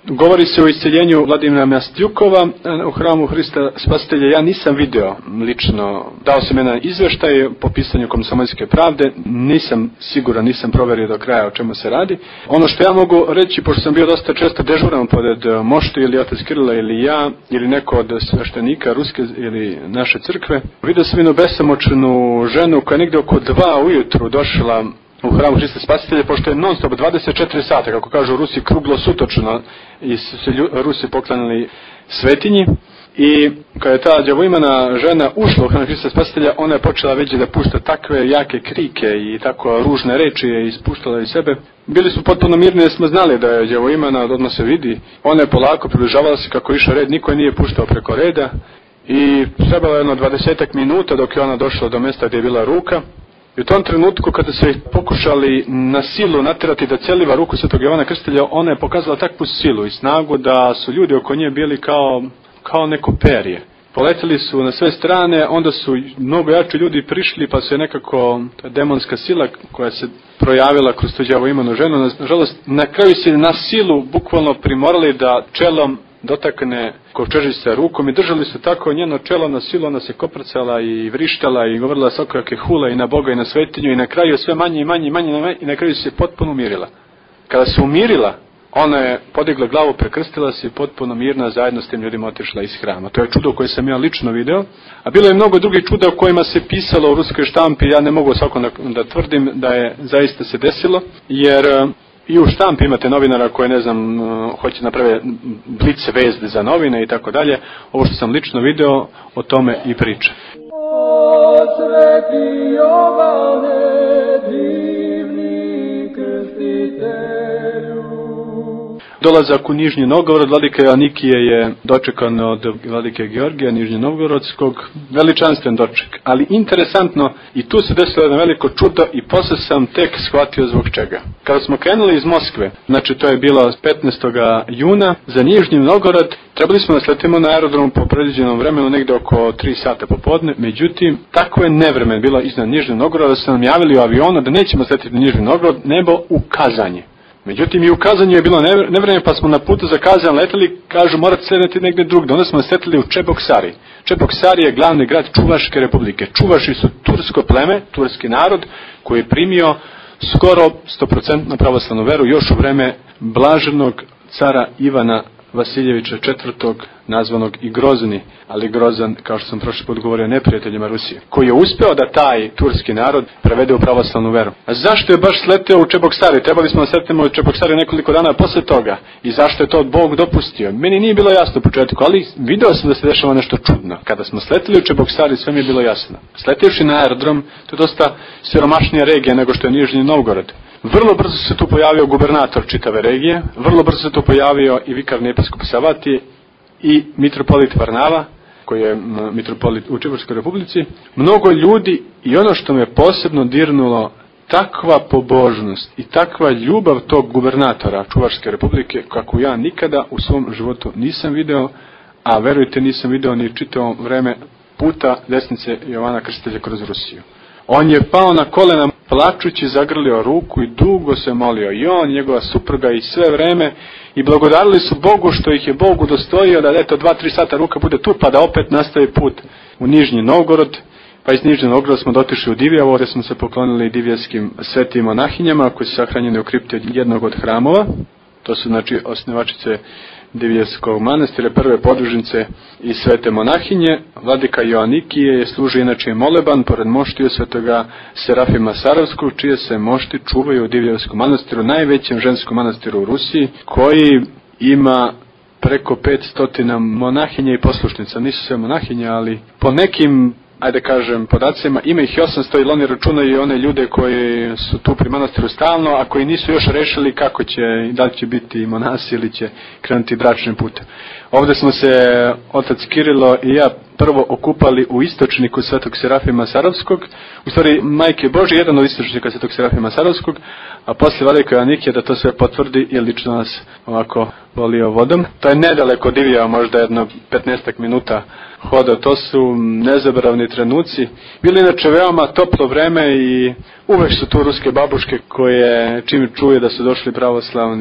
Govori se o isceljenju Vladimira Mastjukova u hramu Hrista Spasitelja. Ja nisam video lično, dao sam jedan izveštaj po pisanju Komsomolske pravde, nisam siguran, nisam proverio do kraja o čemu se radi. Ono što ja mogu reći, pošto sam bio dosta često dežuran pored mošti ili otac Kirila ili ja, ili neko od sveštenika ruske ili naše crkve, vidio sam jednu besomučnu ženu koja je negdje oko 2 ujutru došla u hramu Hrista Spasitelja, pošto je non stop 24 sata, kako kažu Rusi, kruglo sutočno, i su se Rusi poklanjali svetinji. I kada je ta đavoimana žena ušla u hram Hrista Spasitelja, ona je počela već da pušta takve jake krike i tako ružne reči je ispuštala iz sebe. Bili su potpuno mirni jer smo znali da je đavoimana, odmah se vidi. Ona je polako približavala se kako išao red, niko je nije puštao preko reda. I trebalo je 20 minuta dok je ona došla do mjesta gdje je bila ruka. I u tom trenutku kada su ih pokušali na silu natjerati da celiva ruku Svetog Jovana Krstitelja, ona je pokazala takvu silu i snagu da su ljudi oko nje bili kao neko perje. Poletili su na sve strane, onda su mnogo jači ljudi prišli, pa se je nekako ta demonska sila koja se projavila kroz tu đavoimanu ženu, nažalost, na kraju se na silu bukvalno primorali da čelom dotakne kovčežice rukom i držali su tako njeno čelo na silu, ona se koprcala i vrištala i govorila svakojake hule i na Boga i na svetinju i na kraju sve manje i manje i na kraju se potpuno umirila. Kada se umirila, ona je podigla glavu, prekrstila se i potpuno mirna zajedno s tim ljudima otišla iz hrama. To je čudo koje sam ja lično video, a bilo je mnogo drugih čuda o kojima se pisalo u ruskoj štampi. Ja ne mogu svako da tvrdim da je zaista se desilo, jer i u štampi imate novinara koje, ne znam, hoće napraviti blic vezde za novine i tako dalje. Ovo što sam lično video, o tome i priča. O sveti Jovane, divni krstitelju. Dolazak u Nižnji Novgorod vladike Joanikije je dočekan od vladike Georgija Nižnjonovgorodskog, veličanstven doček. Ali interesantno, i tu se desilo jedno veliko čudo i posle sam tek shvatio zbog čega. Kada smo krenuli iz Moskve, znači to je bilo 15. juna, za Nižnji Novgorod trebali smo da sletimo na aerodromu po predviđenom vremenu negdje oko 3 sata popodne, međutim, tako je nevremen bilo iznad Nižnjeg Novgoroda da su nam javili u avionu da nećemo sletiti na Nižnji Novgorod, nego u Kazanje. Međutim, i u Kazanju je bilo nevreme, pa smo na putu za Kazan leteli, kažu morate sletiti negdje drugdje. Onda smo sletili u Čeboksari. Čeboksari je glavni grad Čuvaške republike. Čuvaši su tursko pleme, turski narod, koji je primio skoro 100% pravoslavnu veru još u vreme blaženog cara Ivana Vasiljevića IV. Nazvanog i Grozni, ali Grozan, kao što sam prošli put govorio, neprijateljima Rusije, koji je uspeo da taj turski narod prevede u pravoslavnu veru. A zašto je baš sletio u Čeboksari? Trebali smo da sletimo u Čeboksari nekoliko dana posle toga. I zašto je to Bog dopustio? Meni nije bilo jasno u početku, ali video sam da se dešava nešto čudno. Kada smo sletili u Čeboksari, sve mi je bilo jasno. Sletivši na aerodrom, to je dosta siromašnija regija nego što je Nižnji Novgorod. Vrlo brzo se tu pojavio gubernator čitave regije, vrlo brzo se tu pojavio i vikarni episkop Savati i mitropolit Varnava, koji je mitropolit u Čuvarskoj republici. Mnogo ljudi, i ono što me posebno dirnulo, takva pobožnost i takva ljubav tog gubernatora Čuvarske republike, kako ja nikada u svom životu nisam video, a verujte nisam video ni čitavo vreme puta desnice Jovana Krstitelja kroz Rusiju. On je pao na kolena, plačući zagrlio ruku i dugo se molio. I on, njegova supruga i sve vreme. I blagodarili su Bogu što ih je Bog udostojio da eto 2-3 sata ruka bude tu, pa da opet nastavi put u Nižnji Novgorod. Pa iz Nižnjeg Novgoroda smo dotišli u Divjavo, gdje smo se poklonili divjevskim svetim monahinjama koji su sahranjeni u kripti od jednog od hramova. To su znači osnivačice Divjevskog manastira, prve podružnice i svete monahinje. Vladika Joanikije je služi inače moleban pored moštiju svetoga Serafima Saravskog, čije se mošti čuvaju u Divjevskom manastiru, najvećem ženskom manastiru u Rusiji, koji ima preko 500 monahinja i poslušnica. Nisu sve monahinje, ali po nekim, ajde kažem, podacima, ima ih 800, ili oni računaju i one ljude koji su tu pri manastiru stalno, a koji nisu još rešili kako će, da li će biti monasi ili će krenuti bračnim putem. Ovdje smo se otac Kirilo i ja prvo okupali u istočniku svetog Serafima Saravskog, u stvari Majke Božje, jedan od istočnika svetog Serafima Saravskog, a poslije vladika Joanikije da to sve potvrdi i lično nas ovako volio vodom. To je nedaleko Divjava, možda jedno 15 minuta hoda, to su nezaboravni trenuci. Bili inače veoma toplo vreme i uvek su tu ruske babuške koje čim čuje da su došli pravoslavni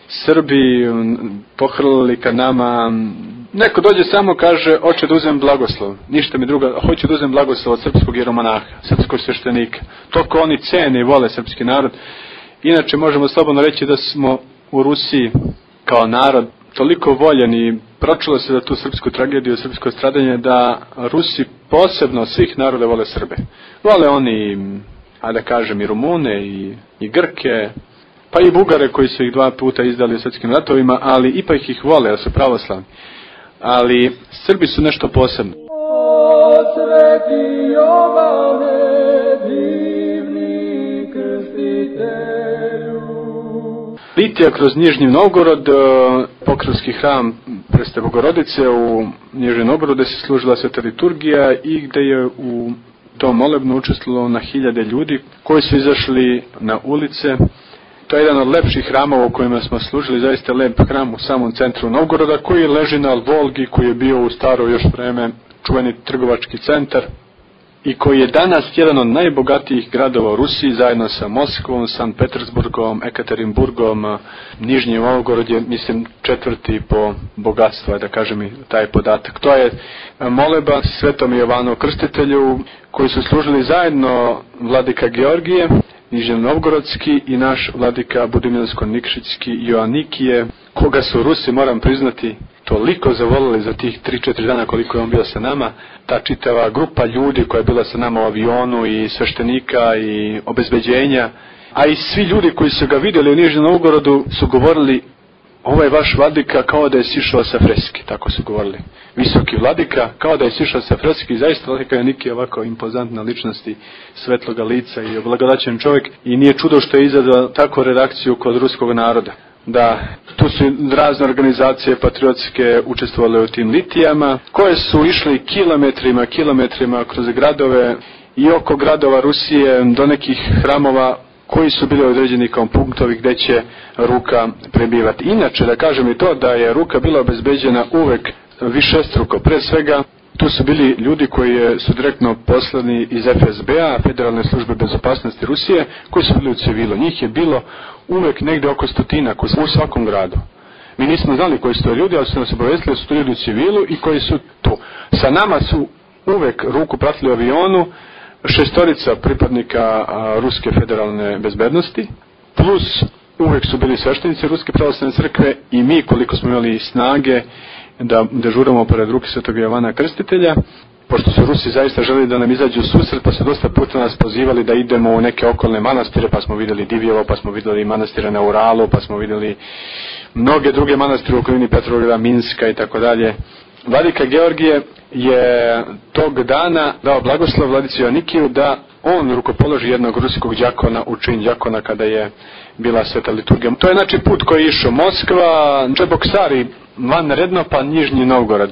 Srbi pohrlili ka nama. Neko dođe samo kaže, hoće da uzem blagoslov, ništa mi drugo, hoću da uzem blagoslov od srpskog jeromonaha, srpskog sveštenika. Toliko oni cene i vole srpski narod. Inače možemo slobodno reći da smo u Rusiji kao narod toliko voljeni i pročulo se za tu srpsku tragediju, srpsko stradanje, da Rusi posebno svih naroda vole Srbe. Vole oni, da kažem, i Rumune i Grke, pa i Bugare koji su ih 2 puta izdali u svjetskim ratovima, ali ipak ih vole, jer su pravoslavni. Ali Srbi su nešto posebno. O Sveti Jovane, divni krstitelju. Litija kroz Nižnji Novgorod, Pokrovski hram Presvete Bogorodice u Nižnjem Novgorodu, gde se služila sveta liturgija i gde je u tom molebnu učestvovalo na 1000 ljudi koji su izašli na ulice. To je jedan od lepših hramova u kojima smo služili, zaista lep hram u samom centru Novgoroda, koji leži na Volgi, koji je bio u staro još vreme čuveni trgovački centar i koji je danas jedan od najbogatijih gradova u Rusiji, zajedno sa Moskvom, Sankt Petersburgom, Ekaterinburgom. Nižnji Novgorod je, mislim, 4. po bogatstvu, da kažem i taj podatak. To je moleba Svetom Jovanu Krstitelju, koji su služili zajedno vladika Georgije, Nižnjonovgorodski i naš vladika Budimilsko-Nikšićki Joanikije, koga su Rusi, moram priznati, toliko zavolili za tih 3-4 dana koliko je on bio sa nama. Ta čitava grupa ljudi koja je bila sa nama u avionu i sveštenika i obezbeđenja, a i svi ljudi koji su ga vidjeli u Nižnjem Novgorodu su govorili, ovo je vaš vladika kao da je sišao sa freske, tako su govorili. Visoki vladika kao da je sišao sa freske i zaista vladika Joanikije je ovako impozantna ličnost i svetloga lica i oblagodaćen čovjek i nije čudo što je izazvao takvu reakciju kod ruskog naroda. Da, tu su razne organizacije patriotske učestvovale u tim litijama, koje su išli kilometrima kroz gradove i oko gradova Rusije do nekih hramova koji su bili određeni kao punktovi gdje će ruka prebivati. Inače, da kažem i to da je ruka bila obezbeđena uvek višestruko. Pre svega, tu su bili ljudi koji su direktno poslani iz FSB-a, Federalne službe bezopasnosti Rusije, koji su bili u civilu. Njih je bilo uvek negde oko 100 u svakom gradu. Mi nismo znali koji su to ljudi, ali su nas obavestili da su to ljudi u civilu i koji su tu. Sa nama su uvek ruku pratili u avionu 6 pripadnika Ruske federalne bezbednosti, plus uvek su bili sveštenici Ruske pravoslavne crkve i mi koliko smo imali snage da dežuramo pored ruke Svetog Jovana Krstitelja, pošto su Rusi zaista želeli da nam izađu u susret, pa su dosta puta nas pozivali da idemo u neke okolne manastire, pa smo vidjeli Divjevo, pa smo vidjeli manastire na Uralu, pa smo vidjeli mnoge druge manastire u okolini Petrovgrada, Minska i tako dalje. Vladika Georgije je tog dana dao blagoslov vladici Joanikiju da on rukopoloži jednog ruskog đakona u čin đakona kada je bila sveta liturgija. To je znači put koji je išao Moskva, Čeboksari, vanredno, pa Nižnji Novgorod.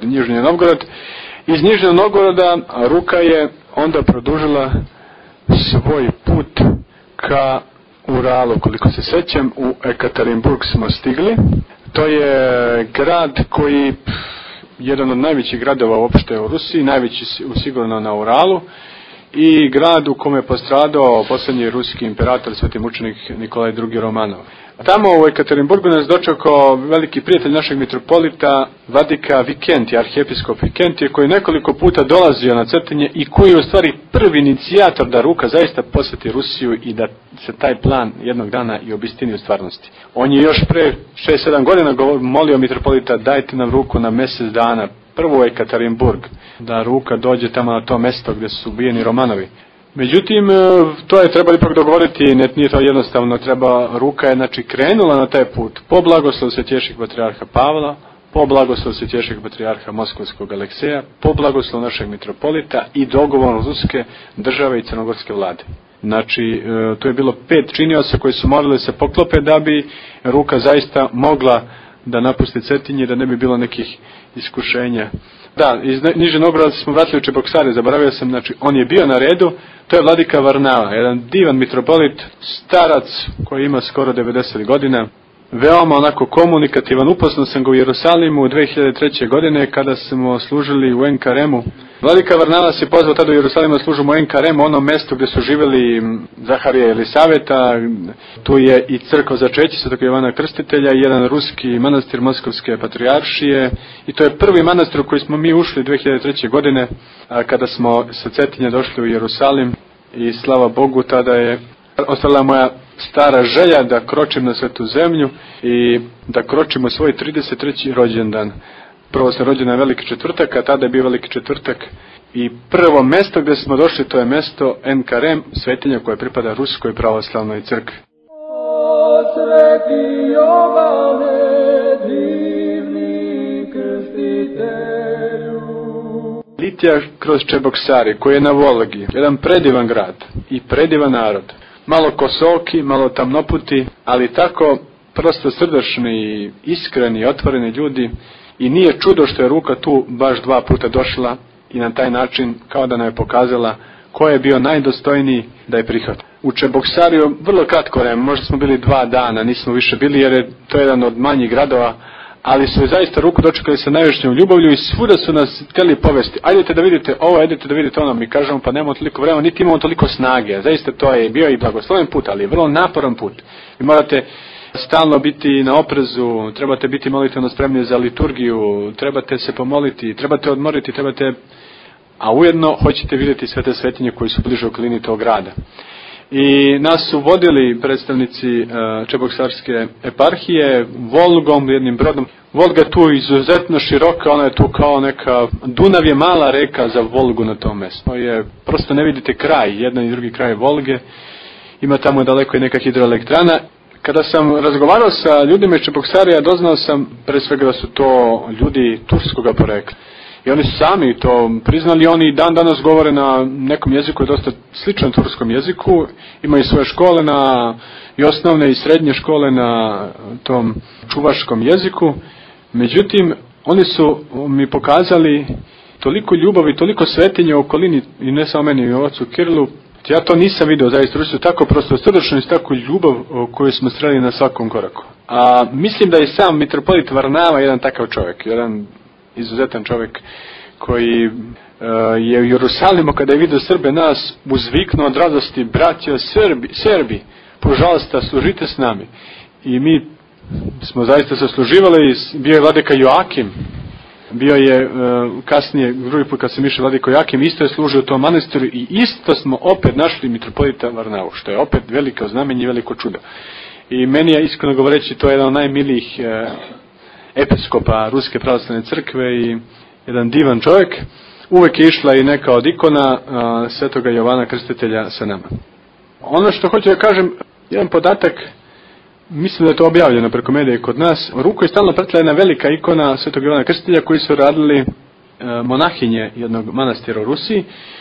Iz Nižnjeg Novgoroda ruka je onda produžila svoj put ka Uralu. Koliko se sećam, u Ekaterinburg smo stigli. To je grad koji jedan od najvećih gradova uopšte u Rusiji, najveći sigurno na Uralu, i grad u kome je postradao posljednji ruski imperator, sveti mučenik Nikolaj II. Romanov. Tamo u Ekaterinburgu nas dočekao veliki prijatelj našeg mitropolita, vladika Vikentije, arhijepiskop Vikentije, koji nekoliko puta dolazio na Cetinje i koji je u stvari prvi inicijator da ruka zaista posjeti Rusiju i da se taj plan jednog dana i obistini u stvarnosti. On je još pre 6-7 godina molio mitropolita, dajte nam ruku na mjesec dana, prvo u Ekaterinburg, da ruka dođe tamo na to mjesto gdje su ubijeni Romanovi. Međutim, to je treba ipak dogovoriti, nije to jednostavno, ruka je znači krenula na taj put po blagoslovu Svetješeg patrijarha Pavla, po blagoslovu Svetješeg patrijarha Moskovskog Alekseja, po blagoslovu našeg mitropolita i dogovorom ruske države i crnogorske vlade. Znači, to je bilo 5 činioca koji su morali se poklope da bi ruka zaista mogla da napusti Cetinje, da ne bi bilo nekih iskušenja. Da, iz Nižnjeg Novgoroda smo vratili u Čeboksare, zaboravio sam, znači on je bio na redu, to je vladika Varnava, jedan divan mitropolit, starac koji ima skoro 90 godina, veoma onako komunikativan. Upoznao sam ga u Jerusalimu 2003. godine kada smo služili u NKRM-u. Vladika Varnavas je pozvao tada u Jerusalimu da služimo u NKRM-u, onom mestu gdje su živjeli Zaharija i Elisaveta. Tu je i crkva Začeće Svetog Jovana Krstitelja i jedan ruski manastir Moskovske patrijaršije. I to je prvi manastir u koji smo mi ušli 2003. godine kada smo sa Cetinja došli u Jerusalim. I slava Bogu, tada je ostala moja stara želja da kročim na svetu zemlju i da kročim u svoj 33. rođendan. Prvo sam rođen na Veliki četvrtak, a tada je bio Veliki četvrtak. I prvo mesto gdje smo došli, to je mesto NKRM, svetinja koja pripada Ruskoj pravoslavnoj crkvi. O Sveti Jovane, divni krstitelju. Litija kroz Čeboksari, koji je na Volgi, jedan predivan grad i predivan narod. Malo kosoki, malo tamnoputi, ali tako prosto srdačni, iskreni, otvoreni ljudi. I nije čudo što je ruka tu baš 2 puta došla i na taj način kao da nam je pokazala ko je bio najdostojniji da je prihvat. U Čeboksariju vrlo kratko vreme, možda smo bili 2 dana, nismo više bili jer je to jedan od manjih gradova, ali su je zaista ruku dočekali sa najvišnjom ljubavlju i svuda su nas htjeli povesti. Ajdete da vidite ovo, ajdete da vidite ono. Mi kažemo pa nemamo toliko vremena, niti imamo toliko snage. Zaista to je bio i blagosloven put, ali vrlo naporan put. Vi morate stalno biti na oprezu, trebate biti molitveno spremni za liturgiju, trebate se pomoliti, trebate odmoriti, a ujedno hoćete vidjeti sve te svetinje koji su bliže okolini tog grada. I nas su vodili predstavnici Čeboksarske eparhije Volgom, jednim brodom. Volga je tu izuzetno široka, ona je tu kao neka, Dunav je mala reka za Volgu na tom mjestu. Prosto ne vidite kraj, jedan i drugi kraj Volge, ima tamo daleko i neka hidroelektrana. Kada sam razgovarao sa ljudima iz Čeboksarija, doznao sam pre svega da su to ljudi turskoga porekla. I oni su sami to priznali, oni dan danas govore na nekom jeziku je dosta sličan turskom jeziku, imaju svoje škole i osnovne i srednje škole na tom čuvaškom jeziku. Međutim, oni su mi pokazali toliko ljubavi, toliko svetinje u okolini, i ne samo meni i ocu Kirilu. Ja to nisam vidio zaista, su tako prosto srdačno i tako ljubav koju smo sreli na svakom koraku. A mislim da je sam mitropolit Varnava jedan takav čovjek, jedan izuzetan čovjek koji je u Jerusalimu kada je vidio Srbe nas uzviknuo od radosti: braćo Serbi, požalista, služite s nami. I mi smo zaista se služivali. Bio je vladika Joakim, bio je kasnije, drugi put kad sam išao, vladika Joakim isto je služio u tom manastiru i isto smo opet našli mitropolita Varnavu, što je opet veliko znamenje i veliko čudo. I meni je, iskreno govoreći, to je jedan od najmilijih episkopa Ruske pravoslavne crkve i jedan divan čovjek. Uvijek je išla i neka od ikona Svetoga Jovana Krstitelja sa nama. Ono što hoću da kažem, jedan podatak, mislim da je to objavljeno preko medija kod nas. U ruku je stalno pratila jedna velika ikona Svetog Jovana Krstitelja koji su radili monahinje jednog manastira u Rusiji.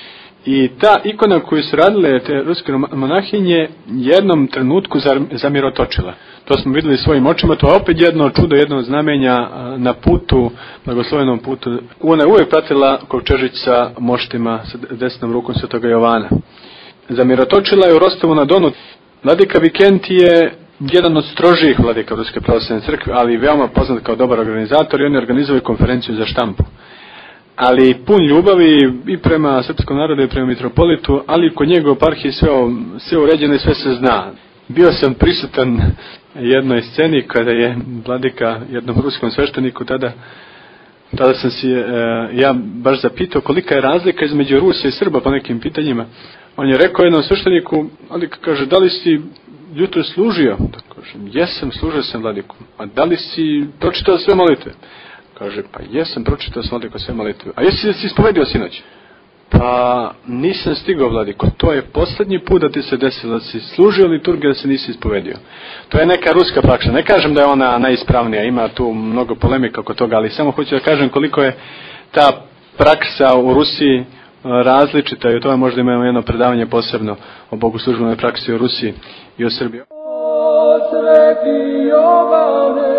I ta ikona koju su radile te ruske monahinje jednom trenutku zamirotočila. To smo vidjeli svojim očima, to je opet jedno čudo, jedno od znamenja na putu, blagoslovenom putu. Ona je uvijek pratila kovčežić sa moštima, sa desnom rukom Svetoga Jovana. Zamirotočila je u Rostovu na Donu. Vladika Vikenti je jedan od strožijih vladika Ruske pravoslavne crkve, ali veoma poznat kao dobar organizator, i on je organizovao konferenciju za štampu. Ali pun ljubavi i prema srpskom narodu i prema mitropolitu, ali kod njegove eparhije sve uređeno i sve se zna. Bio sam prisutan jednoj sceni kada je vladika jednom ruskom svešteniku, tada sam si ja baš zapitao kolika je razlika između Rusa i Srba po nekim pitanjima. On je rekao jednom svešteniku, ali kaže, da li si jutro služio? Da kažem, jesam, služio sam vladiku. A da li si pročitao sve molitve? Kaže, pa jesam, pročitao sam vladiko sve molitve. A jesi si ispovedio sinoć? Pa nisam stigao, vladiko. To je posljednji put da ti se desilo da si služio liturgiju, da se nisi ispovedio. To je neka ruska praksa. Ne kažem da je ona najispravnija, ima tu mnogo polemika oko toga, ali samo hoću da kažem koliko je ta praksa u Rusiji različita, i o tome možda imamo jedno predavanje posebno o bogoslužbenoj praksi u Rusiji i o Srbiji. O Sveti Jovane,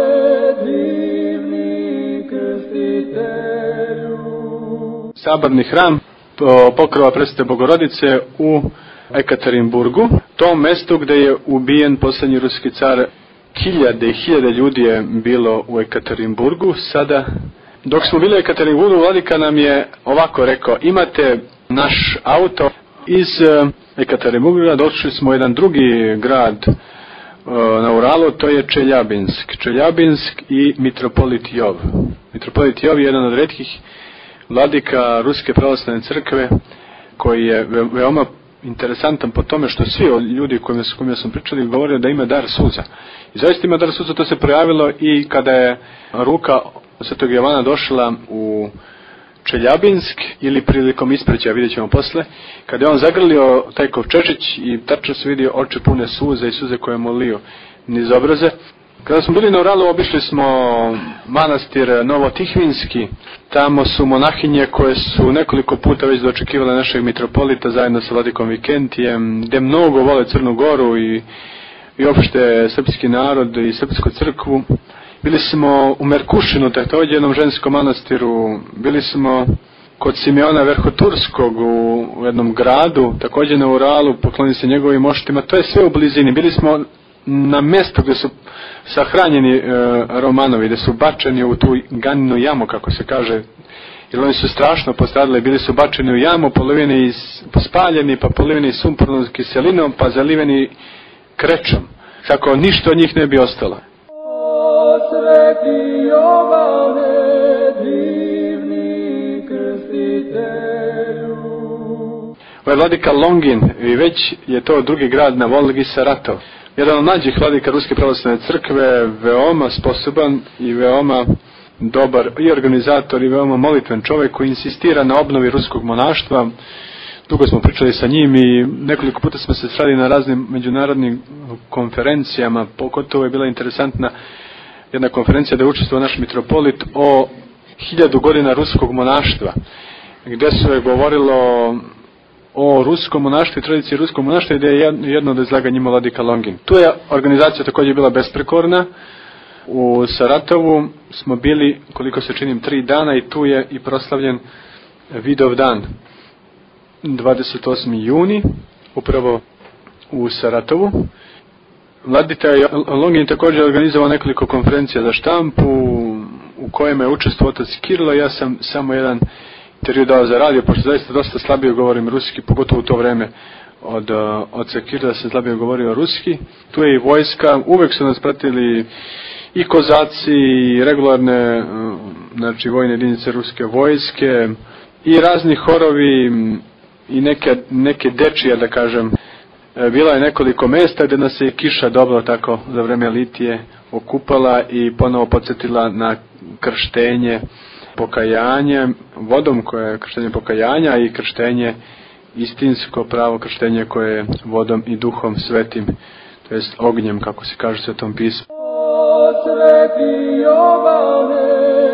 divni krstitelju. Saborni hram pokrova Presvete Bogorodice u Ekaterinburgu, tom mjestu gdje je ubijen posljednji ruski car hiljade i hiljade ljudi je bilo u Ekaterinburgu. Sada, dok smo bili u Ekaterinburgu, vladika nam je ovako rekao: imate naš auto iz Ekaterinburga, došli smo u jedan drugi grad na Uralu, to je Čeljabinsk i mitropolit Jov. Mitropolit Jov je jedan od retkih vladika Ruske pravoslavne crkve, koji je veoma interesantan po tome što svi ljudi s kojima smo pričali govore da ima dar suza. I zaista ima dar suza. To se projavilo i kada je ruka Svetog Jovana došla u Čeljabinsk, ili prilikom ispraćaja, vidjet ćemo posle, kada je on zagrlio taj kovčežić i tačno se vidio oči pune suze i suze koje mu liju niz obraze. Kada smo bili na Uralu, obišli smo manastir Novotihvinski. Tamo su monahinje koje su nekoliko puta već dočekivale našeg mitropolita zajedno sa vladikom Vikentijem, gde mnogo vole Crnu Goru i opšte srpski narod i srpsku crkvu. Bili smo u Merkušinu, također jednom ženskom manastiru. Bili smo kod Simeona Verhoturskog u jednom gradu, također na Uralu, poklonili se njegovim moštima. To je sve u blizini. Bili smo na mjestu gdje su sahranjeni Romanovi, gdje su bačeni u tu Ganinu jamu, kako se kaže, jer oni su strašno postradali. Bili su bačeni u jamu, polovini spaljeni, pa polovini sumpornom kiselinom, pa zaliveni krečom, kako ništa od njih ne bi ostalo. Sveti Jovane, divni krstitelju. Ovo je vladika Longin i već je to drugi grad na Volgi, Saratov. Jedan od mlađih vladika Ruske pravoslavne crkve, veoma sposoban i veoma dobar i organizator i veoma molitven čovjek koji insistira na obnovi ruskog monaštva. Dugo smo pričali sa njim i nekoliko puta smo se sreli na raznim međunarodnim konferencijama. Pogotovo je bila interesantna jedna konferencija da je učestvovao naš mitropolit o 1000 godina ruskog monaštva, gdje se je govorilo o ruskom monaštvu i tradiciji ruskog monaštva, gdje je jedno od izlaganja imao vladika Longin. Tu je organizacija također bila besprekorna. U Saratovu smo bili, koliko se činim, 3 dana i tu je i proslavljen Vidov dan 28. juni upravo u Saratovu. Vladika Longin također organizovao nekoliko konferencija za štampu u kojima je učestvovao otac Kirilo. Ja sam samo jedan intervju dao za radio, pošto zaista dosta slabije govorim ruski, pogotovo u to vreme od oca Kirila se slabije govorio ruski. Tu je i vojska, uvek su nas pratili i kozaci i regularne, znači vojne jedinice ruske vojske i razni horovi i neke dečije, da kažem. Bilo je nekoliko mjesta gdje nas je kiša dobro tako za vreme litije okupala i ponovo podsjetila na krštenje, pokajanje vodom, koje je krštenje pokajanja, i krštenje istinsko pravo krštenje koje je vodom i duhom svetim, to jest ognjem, kako se kaže u Svetom pismu. O sveti Jovane,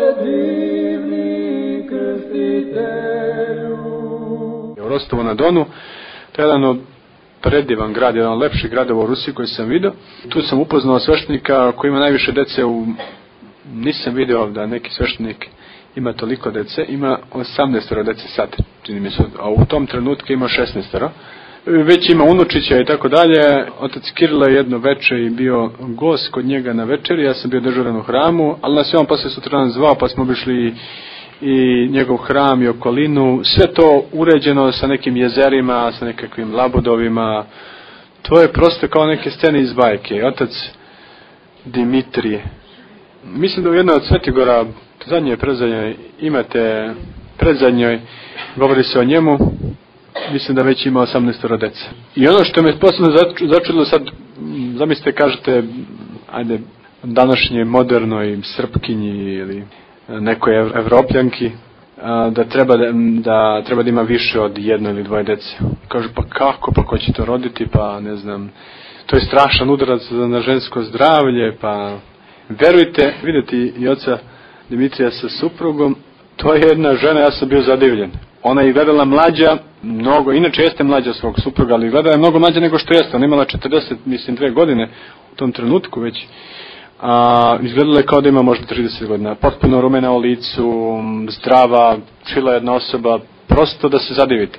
divni krstitelju. U Rostovu na Donu, to je jedan od predivan grad, jedan od lepših gradova u Rusiji koji sam vidio. Tu sam upoznao sveštenika koji ima najviše dece nisam vidio da neki sveštenik ima toliko dece, ima 18 dece sad, čini mi se, a u tom trenutku ima 16. Već ima unučića i tako dalje. Otac Kirilo je jedno veče i bio gost kod njega na večeri, ja sam bio dežuran u hramu, ali nas je on posle sutradan zvao, pa smo obišli i njegov hram i okolinu, sve to uređeno sa nekim jezerima, sa nekakvim labudovima. To je prosto kao neke scene iz bajke. Otac Dimitrije, mislim da u jednoj od Svetigora, zadnje predzadnjoj, imate predzadnjoj, govori se o njemu, mislim da već ima 18 dece. I ono što me posebno začudilo sad, zamislite, kažete, ajde, današnje modernoj Srpkinji ili nekoj Evropljanki, da treba da ima više od 1 ili 2 dece. Kažu, pa kako, pa ko će to roditi, pa ne znam, to je strašan udarac na žensko zdravlje, pa verujte, vidite i oca Dimitrija sa suprugom, to je jedna žena, ja sam bio zadivljen. Ona je gledala mlađa, mnogo, inače jeste mlađa svog supruga, ali gledala je mnogo mlađa nego što jeste. Ona imala 42 godine u tom trenutku već. Izgledala je kao da ima možda 30 godina. Potpuno rumena u licu, zdrava, čila jedna osoba, prosto da se zadivite.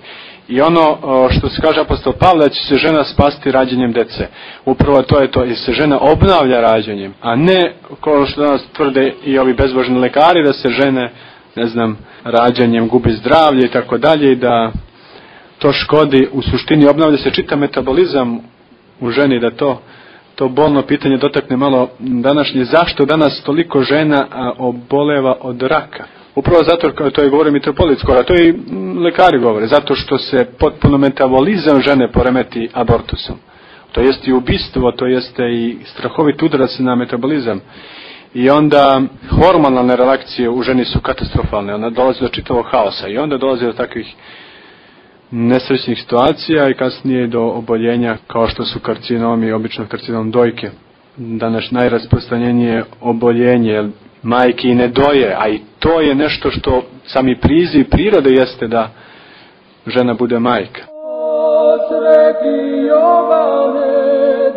I ono što se kaže apostol Pavle, da će se žena spasti rađanjem dece. Upravo to je to, jer se žena obnavlja rađanjem, a ne kao što danas tvrde i ovi bezbožni lekari, da se žene, rađanjem gubi zdravlje i tako dalje, i da to škodi. U suštini obnavlja se čitav metabolizam u ženi, da to bolno pitanje dotakne malo današnje. Zašto danas toliko žena oboleva od raka? Upravo zato, to je govori mitropolit skoro, a to i lekari govore, zato što se potpuno metabolizam žene poremeti abortusom. To jeste i ubistvo, to jeste i strahovit udarac na metabolizam. I onda hormonalne reakcije u ženi su katastrofalne, onda dolazi do čitavog haosa i onda dolazi do takvih nesrećnih situacija i kasnije do oboljenja kao što su karcinomi, obično karcinom dojke. Danas najrasprostranjenije oboljenje majke i ne doje, a i to je nešto što sami priziv prirode jeste, da žena bude majka. O sveti Jovane,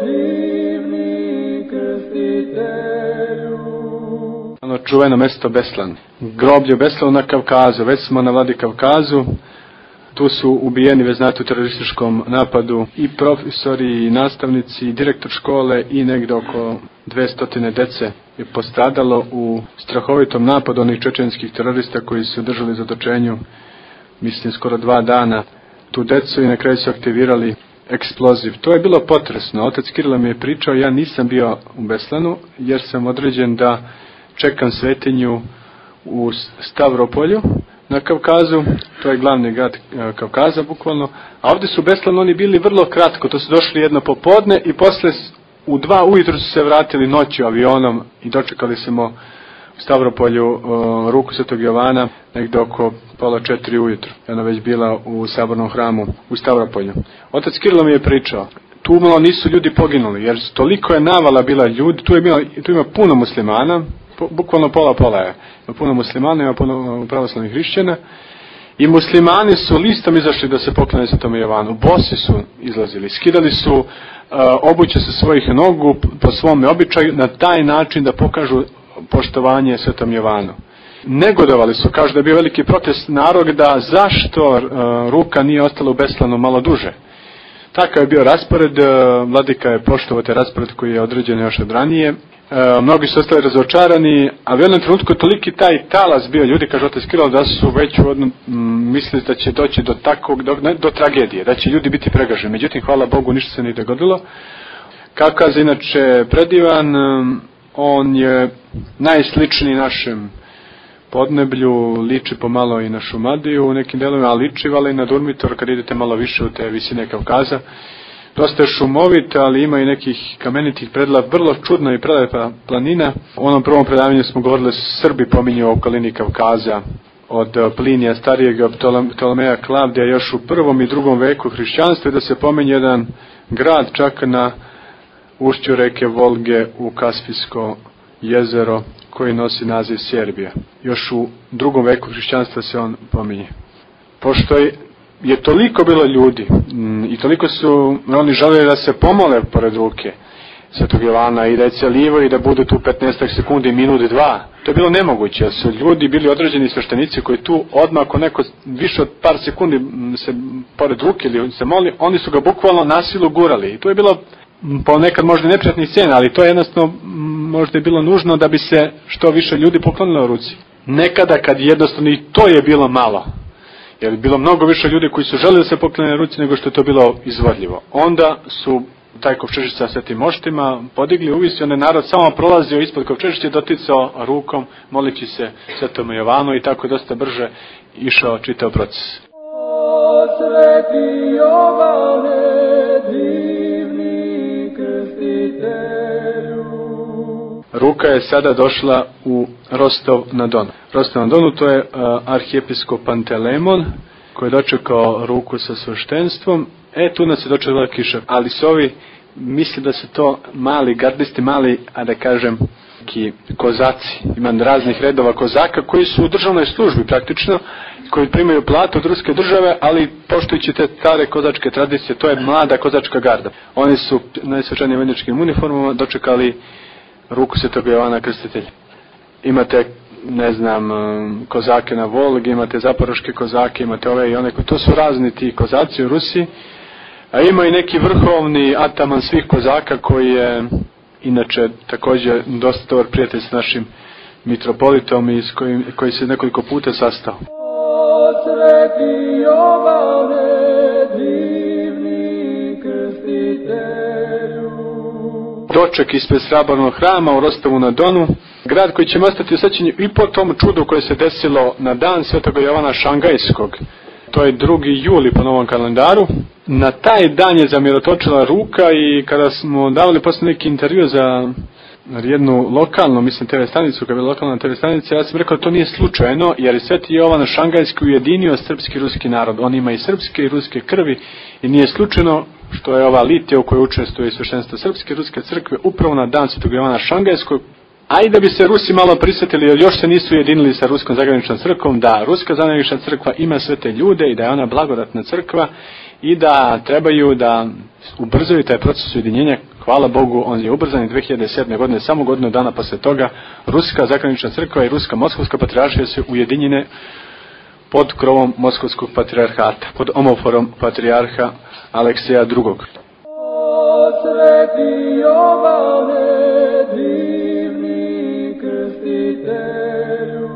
divni krstitelju. Ono čuveno mesto Beslan, groblje Beslanu na Kavkazu, već smo na Vladikavkazu. Tu su ubijeni, već znate, u terorističkom napadu i profesori, i nastavnici, i direktor škole, i negdje oko 200 dece je postradalo u strahovitom napadu onih čečenskih terorista koji su držali za zatočenju, mislim, skoro 2 dana tu decu, i na kraju su aktivirali eksploziv. To je bilo potresno. Otac Kirilo mi je pričao, ja nisam bio u Beslanu jer sam određen da čekam svetinju u Stavropolju na Kavkazu, to je glavni grad Kavkaza bukvalno, a ovdje su u Beslanu oni bili vrlo kratko, to su došli jedno popodne i posle u 2 ujutro su se vratili noću avionom i dočekali smo u Stavropolju ruku Svetog Jovana negdje oko 3:30 ujutro. Ona već bila u sabornom hramu u Stavropolju. Otac Kirilo mi je pričao, tu malo nisu ljudi poginuli, jer toliko je navala bila ljudi, tu ima puno muslimana, bukvalno pola je. Ima puno muslimana, ima puno pravoslavnih hrišćana. I muslimani su listom izašli da se poklone Svetome Jovanu. Bosi su izlazili, skidali su obuće sa svojih nogu po svome običaju, na taj način da pokažu poštovanje Svetom Jovanu. Negodovali su, kažu da je bio veliki protest naroda, zašto ruka nije ostala u Beslanu malo duže. Takav je bio raspored, vladika je poštovao taj raspored koji je određen još od ranije. Mnogi su ostali razočarani, a u jednom trenutku toliki taj talas bio ljudi, kaže otac Kirilo, da su već mislili da će doći do tragedije, da će ljudi biti pregaženi. Međutim, hvala Bogu, ništa se nije dogodilo. Kavkaz je inače predivan, on je najsličniji našem podneblju, liči pomalo i na Šumadiju u nekim delovima, a liči i na Durmitor kad idete malo više u te visine Kavkaza. Dosta je šumovit, ali ima i nekih kamenitih predela, vrlo čudna i prelepa planina. U onom prvom predavanju smo govorili, Srbi pominju o okolini Kavkaza, od Plinija starijeg, Ptolomeja Klavdija, još u 1. i 2. veku hrišćanstva, da se pominje jedan grad čak na ušću reke Volge u Kaspijsko jezero, koji nosi naziv Serbija. Još u 2. veku hrišćanstva se on pominje. Pošto je toliko bilo ljudi i toliko su oni želeli da se pomole pored ruke Svetog Jovana i da je celivo i da budu tu 15 sekundi, minut, 2. To je bilo nemoguće, jer su ljudi bili određeni sveštenici koji tu odmah ako neko više od par sekundi se pored ruke ili se moli, oni su ga bukvalno na silu gurali. I to je bilo ponekad možda neprijatnih scena, ali to je jednostavno možda je bilo nužno da bi se što više ljudi poklonilo u ruci. Nekada kad jednostavno i to je bilo malo, jer je bilo mnogo više ljudi koji su želeli da se poklone na ruci nego što je to bilo izvodljivo. Onda su taj kovčežić sa svetim moštima podigli uvisi, onda je narod samo prolazio ispod kovčežića, doticao rukom, molići se Svetom Jovanu i tako dosta brže išao čitav proces. O sveti Jovane, divni krstitelju. Ruka je sada došla u Rostov na Donu. Rostov na Donu, to je arhijepiskop Pantelemon, koji je dočekao ruku sa sveštenstvom. Tu nas je dočekala kiša, ali su ovi misli da su to mali gardisti, mali, a da kažem, kozaci. Ima raznih redova kozaka koji su u državnoj službi praktično, koji primaju platu od ruske države, ali poštujući te stare kozačke tradicije, to je mlada kozačka garda. Oni su najsvečanijim vojničkim uniformama dočekali ruku Svetog Jovana Krstitelja. Imate ne znam, kozake na Volgi, imate zaporoške kozake, imate ove i one, to su razni ti kozaci u Rusiji, a ima i neki vrhovni ataman svih kozaka koji je inače također dosta dobar prijatelj s našim mitropolitom i koji se nekoliko puta sastao. O Sveti Jovane, divni krstitelju. Doček ispred Srabornog hrama u Rostovu na Donu, grad koji će ostati u sećanju i po tom čudu koje se desilo na dan Svetog Jovana Šangajskog. To je 2. juli po novom kalendaru. Na taj dan je zamirotočila ruka i kada smo davali posle neki intervju za jednu lokalnu, mislim, TV stanicu, kada je bila lokalna TV stanica, ja sam rekao da to nije slučajno, jer je Sveti Jovan Šangajski ujedinio srpski i ruski narod. On ima i srpske i ruske krvi i nije slučajno što je ova litija u kojoj učestvuje sveštenstvo srpske i ruske crkve upravo na dan Svetog Jovana Šangajskog. A i da bi se Rusi malo prisjetili, jer još se nisu ujedinili sa Ruskom zagraničnom crkvom, da Ruska zagranična crkva ima sve te ljude i da je ona blagodatna crkva i da trebaju da ubrzaju taj proces ujedinjenja. Hvala Bogu, on je ubrzan i 2007. godine, samo godinu dana posle toga, Ruska zagranična crkva i Ruska moskovska patrijaršija su ujedinjene pod krovom Moskovskog patrijarhata, pod omoforom patrijarha Aleksija II. O Sveti Jovane, divni krstitelju.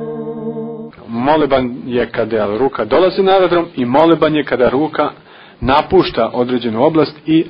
Moleban je kada ruka dolazi na aerodrom i moleban je kada ruka napušta određenu oblast i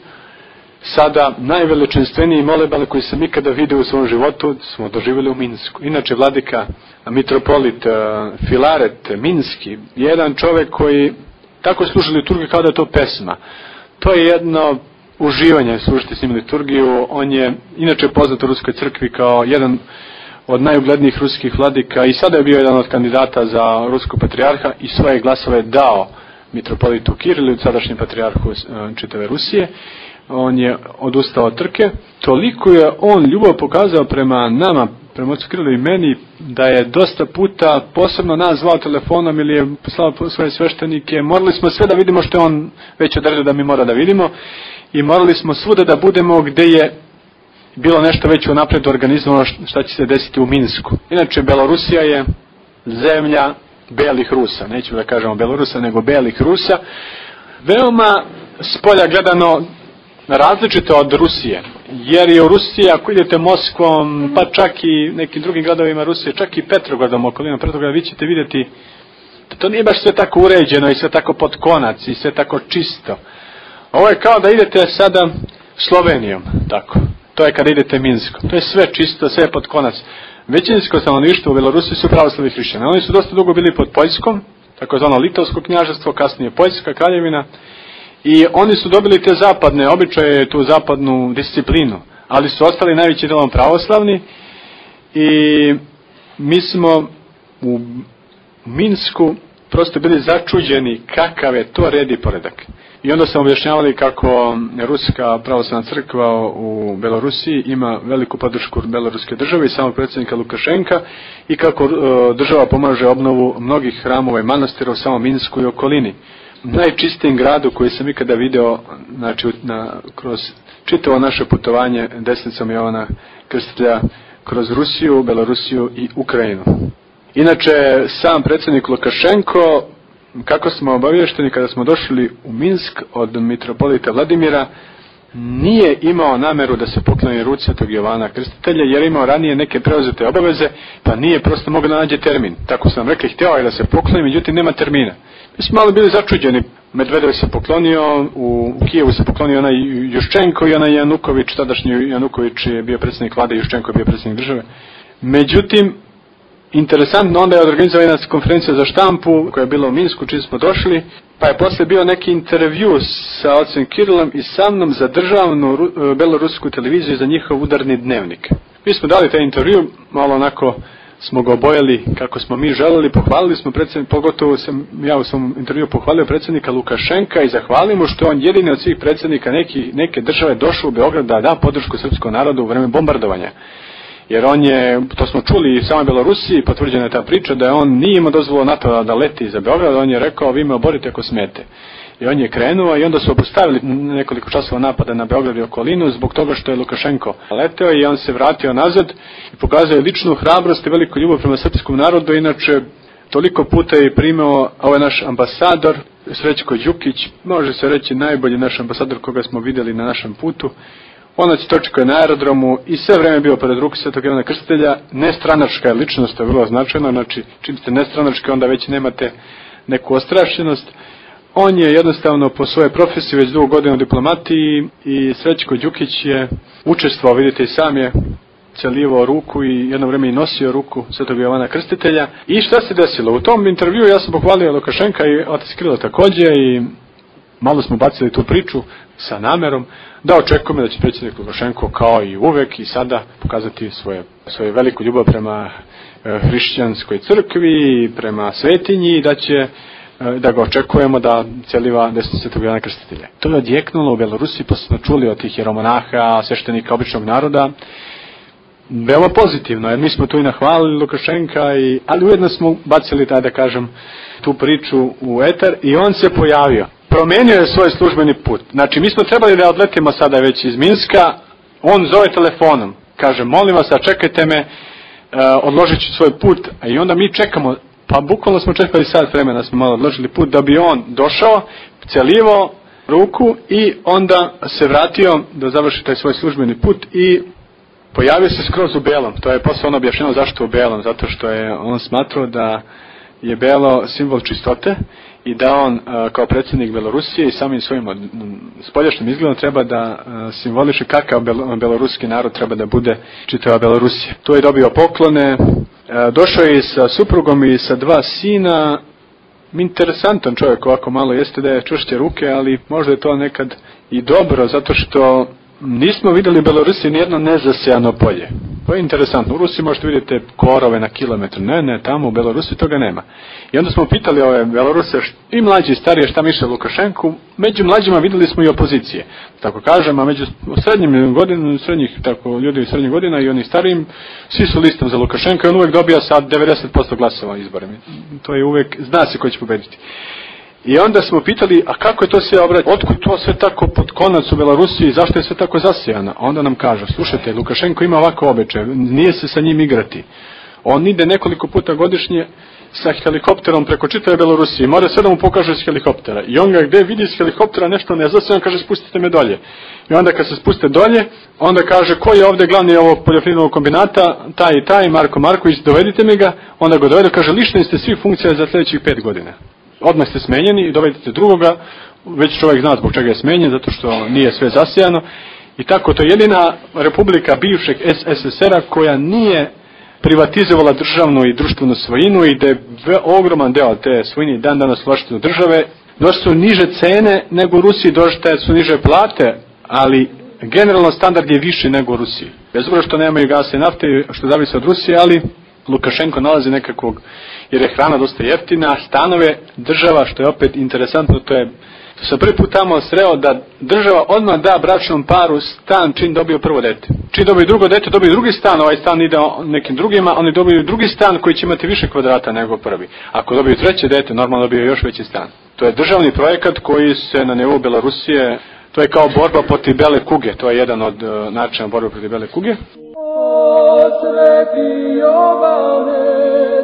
sada najveličanstveniji moleban koji sam ikada vidio u svom životu smo doživjeli u Minsku. Inače, vladika mitropolit Filaret Minski, jedan čovjek koji tako služi liturgiju kao da je to pesma. To je jedno uživanje služiti s njim liturgiju. On je inače poznat u Ruskoj crkvi kao jedan od najuglednijih ruskih vladika i sada je bio jedan od kandidata za ruskog patrijarha i svoje glasove dao mitropolitu Kirilu, sadašnjem patrijarhu čitave Rusije. On je odustao od trke. Toliko je on ljubav pokazao prema nama, prema ocu Kirilu i meni, da je dosta puta posebno nas zvao telefonom ili je poslao svoje sveštenike. Morali smo sve da vidimo što je on već odredio da mi mora da vidimo i morali smo svuda da budemo gde je bilo nešto već unapred organizovano šta će se desiti u Minsku. Inače, Belorusija je zemlja belih Rusa, nećemo da kažemo Belorusa, nego belih Rusa, veoma spolja gledano različite od Rusije, jer je u Rusiji, ako idete Moskvom, pa čak i nekim drugim gradovima Rusije, čak i Petrogradom, okolinom Petrograda, vi ćete vidjeti da to nije baš sve tako uređeno i sve tako pod konac i sve tako čisto. Ovo je kao da idete sada Slovenijom, tako. To je kada idete Minskom. To je sve čisto, sve pod konac. Većinsko stanovništvo u Belorusiji su pravoslavni hrišćani. Oni su dosta dugo bili pod Poljskom, takozvano Litovsko knjaževstvo, kasnije Poljska kraljevina, i oni su dobili te zapadne običaje, tu zapadnu disciplinu, ali su ostali najveći delom pravoslavni i mi smo u Minsku prosto bili začuđeni kakav je to red i poredak. I onda sam objašnjavali kako Ruska pravoslavna crkva u Belorusiji ima veliku podršku beloruske države i samog predsjednika Lukašenka i kako država pomaže obnovu mnogih hramova i manastira u samom Minsku i okolini. Najčistijem gradu koji sam ikada video, znači kroz čitavo naše putovanje desnicom Jovana Krstitelja kroz Rusiju, Belorusiju i Ukrajinu. Inače, sam predsjednik Lukašenko, kako smo obavješteni kada smo došli u Minsk od mitropolita Vladimira, nije imao nameru da se pokloni ruci Svetog Jovana Krstitelja, jer je imao ranije neke preuzete obaveze, pa nije prosto mogao da nađe termin. Tako su nam rekli, hteo je da se pokloni, međutim nema termina. Mi smo malo bili začuđeni. Medvedev se poklonio, u Kijevu se poklonio onaj Juščenko i onaj Januković, tadašnji Januković je bio predsjednik vlade, Juščenko je bio predsjednik države. Međutim, interesantno, onda je organizovana jedna konferencija za štampu koja je bila u Minsku, čim smo došli, pa je posle bio neki intervju sa ocem Kirilom i sa mnom za državnu belorusku televiziju za njihov udarni dnevnik. Mi smo dali taj intervju, malo onako smo ga obojali kako smo mi želeli, pohvalili smo predsjednika, pogotovo sam ja u svom intervju pohvalio predsjednika Lukašenka i zahvalimo što on jedini od svih predsjednika neke države došao u Beograd da da podršku srpskom narodu u vreme bombardovanja. Jer on je, to smo čuli i samo Belorusiji, potvrđena je ta priča da on nije imao dozvolu NATO da leti za Beograd, on je rekao vi me oborite ako smete. I on je krenuo i onda su obustavili nekoliko časova napada na Beograd i okolinu zbog toga što je Lukašenko leteo i on se vratio nazad i pokazao je ličnu hrabrost i veliku ljubav prema srpskom narodu. Inače, toliko puta je primao ovaj naš ambasador, Srećko Đukić, može se reći najbolji naš ambasador koga smo vidjeli na našem putu. On nas točkao na aerodromu i sve vreme bio pored ruke Svetog Jovana Krstitelja. Nestranačka je ličnost, to je vrlo značajno, znači čim ste nestranački onda već nemate neku ostrašćenost. On je jednostavno po svojoj profesiji već dugo godina u diplomatiji i Srećko Đukić je učestvovao, vidite i sam je celivao ruku i jedno vrijeme i nosio ruku Svetog Jovana Krstitelja. I šta se desilo? U tom intervju ja sam pohvalio Lukašenka i otac Krilo također i malo smo bacili tu priču sa namerom da očekujemo da će predsjednik Lukašenko kao i uvek i sada pokazati svoju veliku ljubav prema hrišćanskoj crkvi i prema svetinji i da ga očekujemo da celiva desno Svetog Jovana Krstitelja. To je odjeknulo u Belorusiji, pa smo čuli od tih jeromonaha, sveštenika običnog naroda, veoma pozitivno, jer mi smo tu i nahvalili Lukašenka, ali ujedno smo bacili, da kažem, tu priču u etar i on se pojavio. Promenio je svoj službeni put. Znači, mi smo trebali da odletimo sada već iz Minska, on zove telefonom, kaže, molim vas, čekajte me, odložit ću svoj put, i onda mi čekamo, pa bukvalno smo čekali sat vremena, smo malo odložili put, da bi on došao, celivao ruku i onda se vratio da završi taj svoj službeni put i pojavio se skroz u belom. To je posle on objašnjeno zašto u belom, zato što je on smatrao da je belo simbol čistote i da on kao predsjednik Belorusije i samim svojim spoljašnjim izgledom treba da simboliše kakav beloruski narod treba da bude čitava Belorusija. Tu je dobio poklone, došao je sa suprugom i sa 2 sina. Interesantan čovjek, ovako malo jeste da je čvršće ruke, ali možda je to nekad i dobro, zato što nismo vidjeli u Belorusiji nijedno nezasejano polje. To je interesantno. U Rusiji možete vidjeti korove na kilometru. Ne, tamo u Belorusiji toga nema. I onda smo pitali ove Beloruse, i mlađi i starije, šta misle Lukašenku. Među mlađima vidjeli smo i opozicije. Tako kažem, a među ljudi srednjih godina i oni starijim, svi su listom za Lukašenka i on uvek dobija sa 90% glasova izborima. To je uvek, zna se ko će pobediti. I onda smo pitali, a kako je to sve obrađeno? Otkud to sve tako pod konac u Belorusiji? Zašto je sve tako zasijano? Onda nam kaže, slušajte, Lukašenko ima ovako običaj, nije se sa njim igrati. On ide nekoliko puta godišnje sa helikopterom preko čitave Belorusije. Mora sve da mu pokaže s helikoptera. I on ga gde vidi s helikoptera nešto nezasijano, kaže, spustite me dolje. I onda kad se spuste dolje, onda kaže, ko je ovde glavni ovog poljoprivrednog kombinata? Taj i taj, Marko Marković, dovedite mi ga. Onda ga dovedu, kaže, lišni ste svih funkcija za sljedećih 5 godina. Odmah ste smenjeni i dovedite drugoga, već čovjek zna zbog čega je smenjen, zato što nije sve zasijano. I tako, to je jedina republika bivšeg SSSR-a koja nije privatizovala državnu i društvenu svojinu i da je ogroman deo te svojine dan danas vlasništvo države. Došli su niže cene nego u Rusiji, došli su niže plate, ali generalno standard je više nego u Rusiji. Bez obzira što nemaju gasa i nafte, što zavisi od Rusije, ali Lukašenko nalazi nekakvog, jer je hrana dosta jeftina, stanove, država, što je opet interesantno, to sam prvi put tamo sreo da država odmah da bračnom paru stan čim dobiju prvo dete. Čim dobiju drugo dete, dobiju drugi stan, ovaj stan ide nekim drugima, oni dobiju drugi stan koji će imati više kvadrata nego prvi. Ako dobiju treće dete, normalno dobiju još veći stan. To je državni projekat koji se na nivou Belorusije, to je kao borba protiv bele kuge, to je jedan od načina borbe protiv bele kuge. O Sveti Jovane,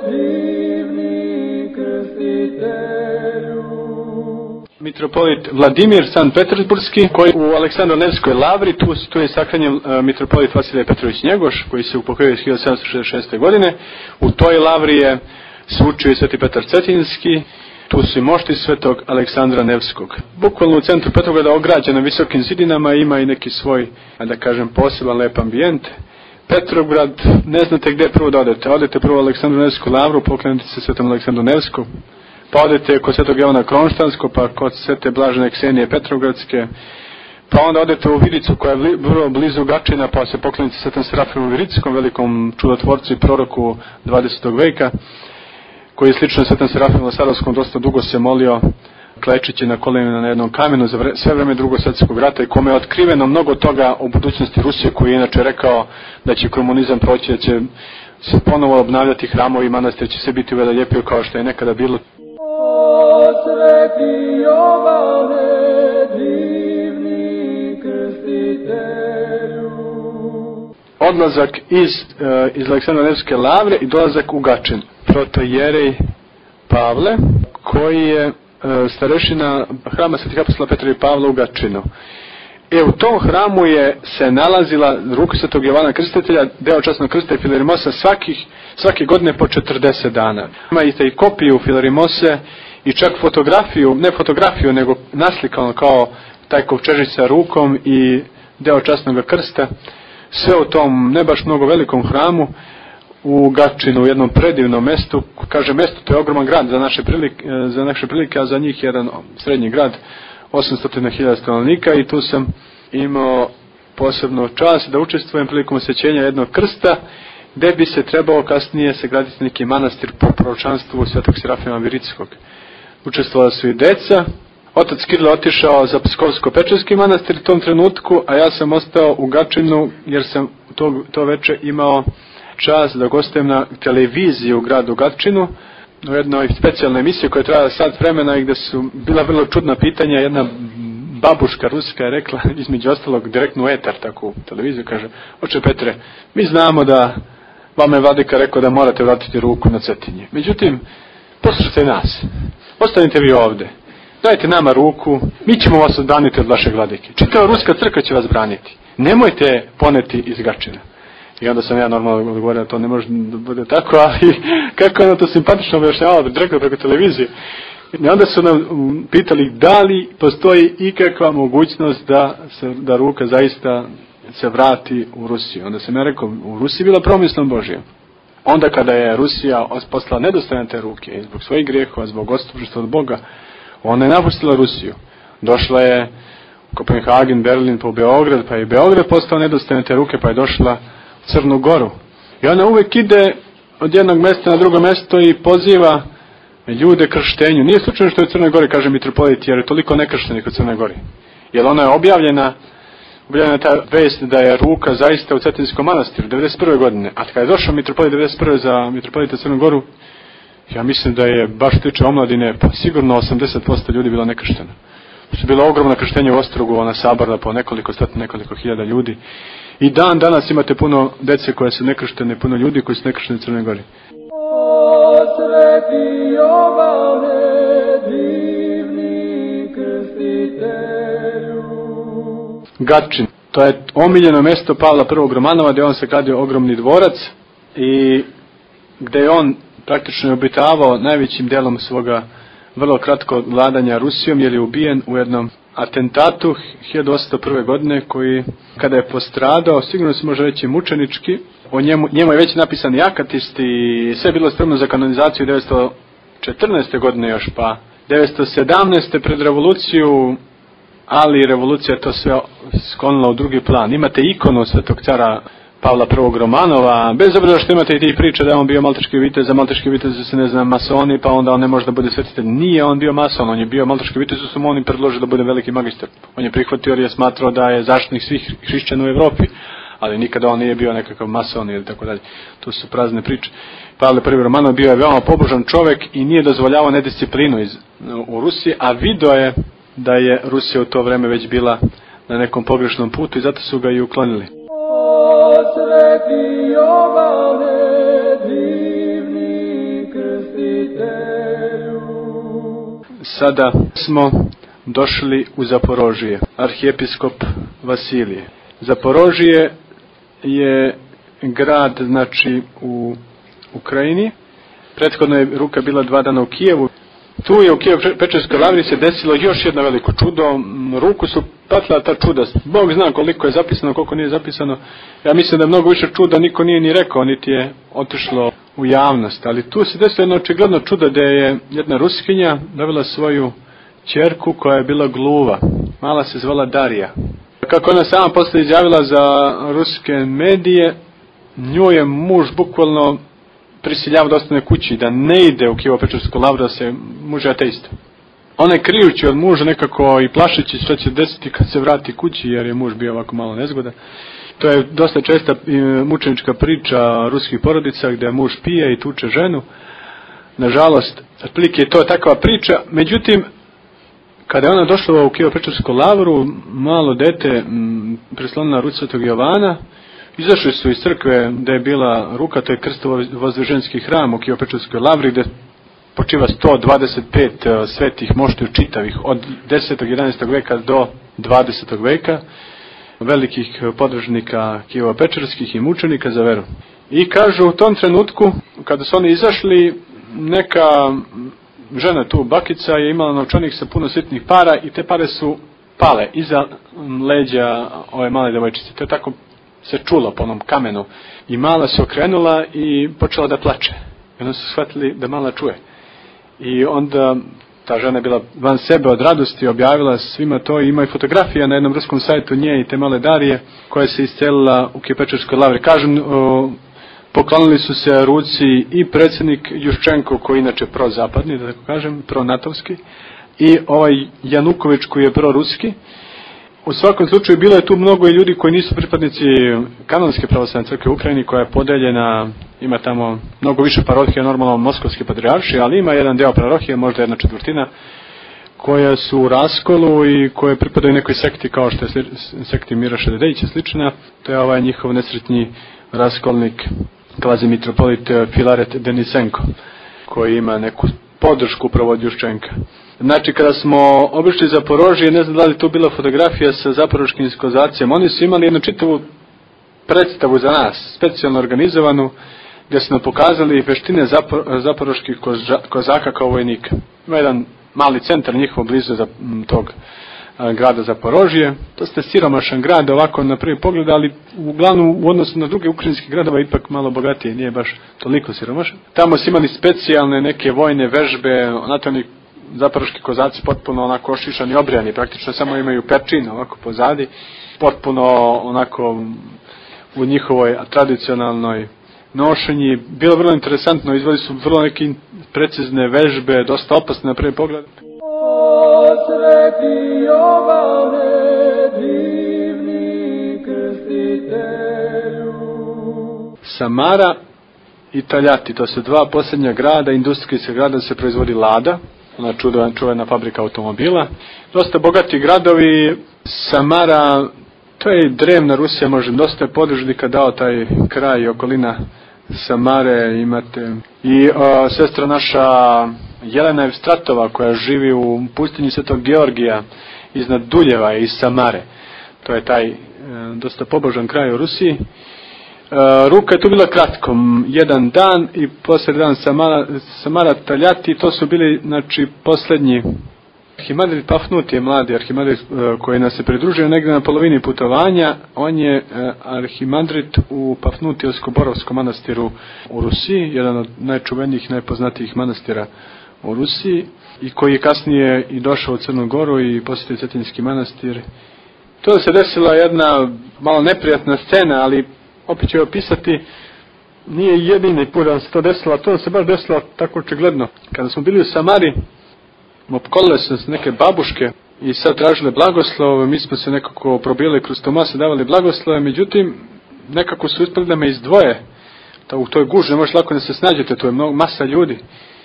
divni krstitelju. Mitropolit Vladimir Sankt-Petersburski, koji u Aleksandro-Nevskoj lavri, tu je sahranjen mitropolit Vasilije Petrović Njegoš, koji se upokojio 1766. godine. U toj lavri se učio i Sveti Petar Cetinski, tu su i mošti Svetog Aleksandra Nevskog. Bukvalno u centru Petrograda, ograđen na visokim zidinama, ima i neki svoj, da kažem, poseban lep ambijent. Petrograd, ne znate gdje prvo da odete. Odete prvo u Aleksandru Nevsku lavru, poklanjate se Svetom Aleksandru Nevskom, pa odete kod Svetog Jovana Kronštanskog, pa kod Svete Blažene Ksenije Petrogradske, pa onda odete u Viricu koja je vrlo blizu Gačina, pa se poklanjate Svetom Serafimu Virickom, velikom čudotvorcu i proroku 20. veka, koji je slično Svetom Serafimu Sarovskom dosta dugo se molio, klečeći na kolenima na jednom kamenu za sve vreme Drugog svjetskog rata i kome je otkriveno mnogo toga o budućnosti Rusije, koji je inače rekao da će komunizam proći, da će se ponovo obnavljati hramovi i manastir, će se biti uvijek lijepio kao što je nekada bilo. O sveti Jovane, divni krstitelju. Odlazak iz Aleksandra Nevske lavre i dolazak u Gačin. Protojerej Pavle, koji je starešina hrama Svetih apostola Petra i Pavla u Gačinu. U tom hramu se nalazila ruka Svetog Jovana Krstitelja, deo časnog krsta i Filarimosa svake godine po 40 dana. Imate i kopiju Filarimose i čak fotografiju, ne fotografiju, nego naslikano kao taj kovčežić sa rukom i deo časnog krsta. Sve u tom ne baš mnogo velikom hramu u Gačinu, u jednom predivnom mestu. Kaže mesto, to je ogroman grad za naše prilike, a za njih jedan srednji grad, 800.000 stanovnika, i tu sam imao posebnu čast da učestvujem prilikom osvećenja jednog krsta, gde bi se trebao kasnije sagraditi neki manastir po proročanstvu Svetog Serafima Virickog. Učestvovala su i deca. Otac Kirilo otišao za Pskovsko-Pečerski manastir u tom trenutku, a ja sam ostao u Gačinu jer sam to veče imao čast da gostujem na televiziji u gradu Gačinu u jednoj specijalnoj emisiji koja je trajala sat vremena i gde su bila vrlo čudna pitanja. Jedna babuška ruska je rekla, između ostalog direktno u etar, tako u televiziju, kaže: oče Petre, mi znamo da vama je vladika rekao da morate vratiti ruku na Cetinje. Međutim, poslušajte nas, ostanite vi ovde, dajte nama ruku, mi ćemo vas odbraniti od vaše vladike. Čitava ruska crkva će vas braniti. Nemojte poneti iz Gačina. I onda sam ja normalno odgovorio da to ne može da bude tako, ali kako je ono to simpatično objašnjavalo direktno preko televizije. I onda su nam pitali da li postoji ikakva mogućnost da ruka zaista se vrati u Rusiju. Onda sam ja rekao, u Rusiji bila promislom Božja. Onda kada je Rusija poslala nedostojne te ruke, zbog svojih grijehova, zbog odstupništva od Boga, ona je napustila Rusiju. Došla je u Kopenhagen, Berlin, pa u Beograd, pa je Beograd postao nedostojne te ruke, pa je došla u Crnu Goru. I ona uvek ide od jednog mjesta na drugo mjesto i poziva ljude krštenju. Nije slučajno što je u Crnoj Gori, kaže mitropolit, jer je toliko nekrštenih u Crnoj Gori. Jer ona je objavljena ta vest da je ruka zaista u Cetinskom manastiru 91. godine. A kada je došao mitropolit 91. za mitropolita Crnu Goru, ja mislim da je baš tiče omladine, pa sigurno 80% ljudi bilo nekršteno. Su bila ogromna krštenja u Ostrogu, ona saborna po nekoliko hiljada ljudi. I dan danas imate puno dece koje su nekrštene, puno ljudi koji su nekršteni u Crnoj Gori. O sveti Jovane, divni krstitelju. Gačin, to je omiljeno mjesto Pavla I. Romanova, gdje on se gradio ogromni dvorac i gdje je on praktično obitavao najvećim dijelom svoga vrlo kratko vladanja Rusijom, jer je ubijen u jednom atentatu 1801. godine koji, kada je postradao, sigurno se može reći mučenički, o njemu je već napisan i akatist i sve bilo spremno za kanonizaciju 1914. godine još, pa 1917. pred revoluciju, ali revolucija je to sve sklonila u drugi plan. Imate ikonu svetog cara Pavla I. Romanova, bez obzira što imate i ti priče da je on bio malteški vitez, za malteški vitez su se, ne znam, masoni, pa onda on ne može da bude svetitelj. Nije on bio mason, on je bio malteški vitez, su mu oni predložili da bude veliki magistar. On je prihvatio jer je smatrao da je zaštitnik svih hrišćana u Evropi, ali nikada on nije bio nekakav mason ili tako dalje. To su prazne priče. Pavle I. Romanov bio je veoma pobožan čovjek i nije dozvoljavao nedisciplinu u Rusiji, a video je da je Rusija u to vreme već bila na nekom pogrešnom putu i zato su ga i uklonili. O sveti Jovane, divni krstitelju. Sada smo došli u Zaporožije, arhijepiskop Vasilije. Zaporožije je grad, znači, u Ukrajini. Prethodno je ruka bila 2 dana u Kijevu. Tu je u Kijevo-Pečerskoj lavri se desilo još jedno veliko čudo. Ruku su patila ta čuda. Bog zna koliko je zapisano, koliko nije zapisano. Ja mislim da je mnogo više čuda niko nije ni rekao, niti je otišlo u javnost. Ali tu se desilo jedno očigledno čudo da je jedna Ruskinja dovela svoju ćerku koja je bila gluva. Mala se zvala Darija. Kako ona sama posle izjavila za ruske medije, nju je muž bukvalno prisiljava da ostane kući, da ne ide u Kijevo-Pečersku lavru, da se muž je ateista. Ona je krijući od muža nekako i plašeći što će desiti kad se vrati kući, jer je muž bio ovako malo nezgodan. To je dosta česta mučenička priča ruskih porodica gdje muž pije i tuče ženu. Nažalost, otprilike je to takva priča. Međutim, kada je ona došla u Kiovo-Pečarsku lavru, malo dete prislonila ruci Svetog Jovana, izašli su iz crkve gde je bila ruka, to je Krstovo-Vozdviženski hram u Kiovo-Pečarskoj lavri, gde počiva 125 svetih moštiju čitavih od 10. 11. veka do 20. veka, velikih podržnika Kiovo-Pečarskih i mučenika za veru. I kažu, u tom trenutku, kada su oni izašli, neka žena tu, bakica, je imala novčanik sa puno sitnih para i te pare su pale iza leđa ove male devojčice. To je tako se čulo po onom kamenu. I mala se okrenula i počela da plače. I onda su shvatili da mala čuje. I onda ta žena je bila van sebe od radosti, objavila svima to i ima i fotografija na jednom ruskom sajtu nje i te male Darije koja se iscelila u Kiovo-Pečarskoj lavri. Kažem, poklonili su se ruci i predsjednik Juščenko, koji je inače prozapadni, da tako kažem, pronatovski, i ovaj Januković koji je proruski. U svakom slučaju bilo je tu mnogo i ljudi koji nisu pripadnici kanonske pravoslavne crkve u Ukrajini, koja je podeljena, ima tamo mnogo više parohija, normalno moskovski patrijarši, ali ima jedan deo parohije, možda 1/4, koja su u raskolu i koje pripadaju nekoj sekti kao što je sekti Mira Šededejića slična. To je ovaj njihov nesretni raskolnik kvazi mitropolit Filaret Denisenko, koji ima neku podršku upravo od Juščenka. Znači, kada smo obišli Zaporožje, ne znam da li tu bila fotografija sa zaporoškim kozacima, oni su imali jednu čitavu predstavu za nas, specijalno organizovanu, gdje su nam pokazali veštine zaporoških kozaka kao vojnika. Ima jedan mali centar njihov blizu tog grada Zaporožje. To ste siromašan grad ovako na prvi pogled, ali uglavnom u odnosu na druge ukrajinske gradova ipak malo bogatije, nije baš toliko siromašan. Tamo su imali specijalne neke vojne vežbe, natani zaporoški kozaci potpuno onako ošišani, obrijani, praktično samo imaju pečin ovako pozadi, potpuno onako u njihovoj tradicionalnoj nošenji. Bilo vrlo interesantno, izveli su vrlo neke precizne vežbe, dosta opasne na prvi pogled. O Sveti Jovane, divni krstitelju. Samara i Taljati, to su dva posljednja grada, industrijska grada, se proizvodi Lada, ona čuvena fabrika automobila. Dosta bogati gradovi. Samara, to je drevna Rusija, može, dosta je podružnika dao taj kraj i okolina Samare, imate. I sestra naša Jelena Evstratova, koja živi u pustinji Svetog Georgija iznad Duljeva iz Samare. To je taj dosta pobožan kraj u Rusiji. Ruka je tu bila kratko, jedan dan i posljednji dan Samara Taljati, to su bili, znači, posljednji. Arhimandrit Pafnut je mladi arhimandrit koji nas se pridružio negdje na polovini putovanja. On je arhimandrit u Pafnutijevsko-Borovskom manastiru u Rusiji, jedan od najčuvenijih, najpoznatijih manastira u Rusiji, i koji je kasnije i došao u Crnu Goru i posjetio Cetinjski manastir. To se desila jedna malo neprijatna scena, ali opet ću opisati, nije jedini put da se to desilo, to se baš desilo tako očigledno. Kada smo bili u Samari, opkolile su nas neke babuške i sad tražile blagoslov, mi smo se nekako probili kroz Tomase, davali blagoslove, međutim, nekako su uspjeli da me izdvoje. U toj guži ne možete lako da se snađete, to je masa ljudi.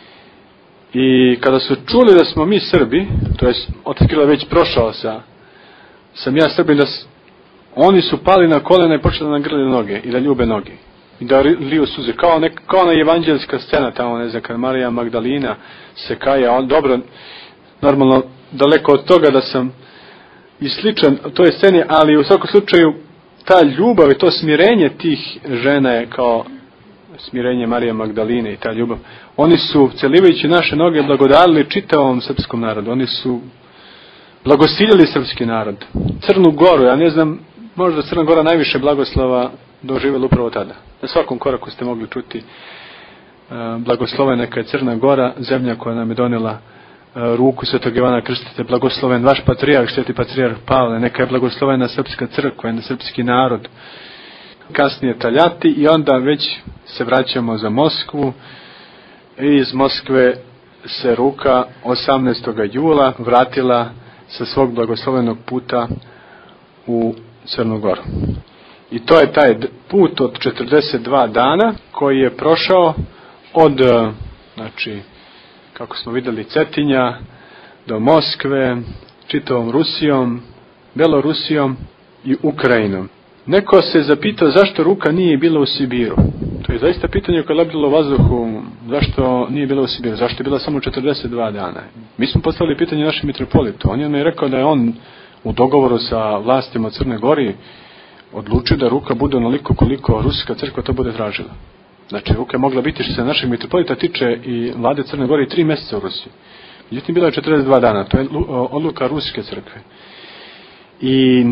I kada su čuli da smo mi Srbi, to je otkrile već prošao sam ja Srbin, da oni su pali na kolena i počeli da nam grle noge i da ljube noge i da liju suze, kao ona evanđelska scena tamo, ne znam, kad Marija Magdalina se kaja, on dobro, normalno daleko od toga da sam i sličan toj sceni, ali u svakom slučaju ta ljubav i to smirenje tih žena je kao smirenje Marije Magdaline i ta ljubav. Oni su, celivajući naše noge, blagodarili čitavom srpskom narodu. Oni su blagosiljali srpski narod. Crnu Goru, ja ne znam, možda Crna Gora najviše blagoslova doživjela upravo tada. Na svakom koraku ste mogli čuti blagosloven neka je Crna Gora, zemlja koja nam je donijela ruku Svetog Jovana Krstitelja, blagosloven vaš patrijarh, sveti patrijarh Pavle, neka je blagoslovena srpska crkva, srpski narod. Kasnije Taljati i onda već se vraćamo za Moskvu i iz Moskve se ruka 18. jula vratila sa svog blagoslovenog puta u Crnu Goru. I to je taj put od 42 dana koji je prošao od znači, kako smo vidjeli, Cetinja, do Moskve, čitavom Rusijom, Belorusijom i Ukrajinom. Neko se zapitao zašto ruka nije bila u Sibiru. To je zaista pitanje koje je lebdilo u vazduhu, zašto nije bila u Sibiru, zašto je bila samo 42 dana. Mi smo postavili pitanje našem mitropolitu, on je rekao da je on u dogovoru sa vlastima Crne Gori odlučio da ruka bude onoliko koliko ruska crkva to bude tražila. Znači, ruka je mogla biti, što se našeg mitropolita tiče i vlade Crne Gore, 3 mjeseca u Rusiji. Međutim, bila je 42 dana, to je odluka ruske crkve. I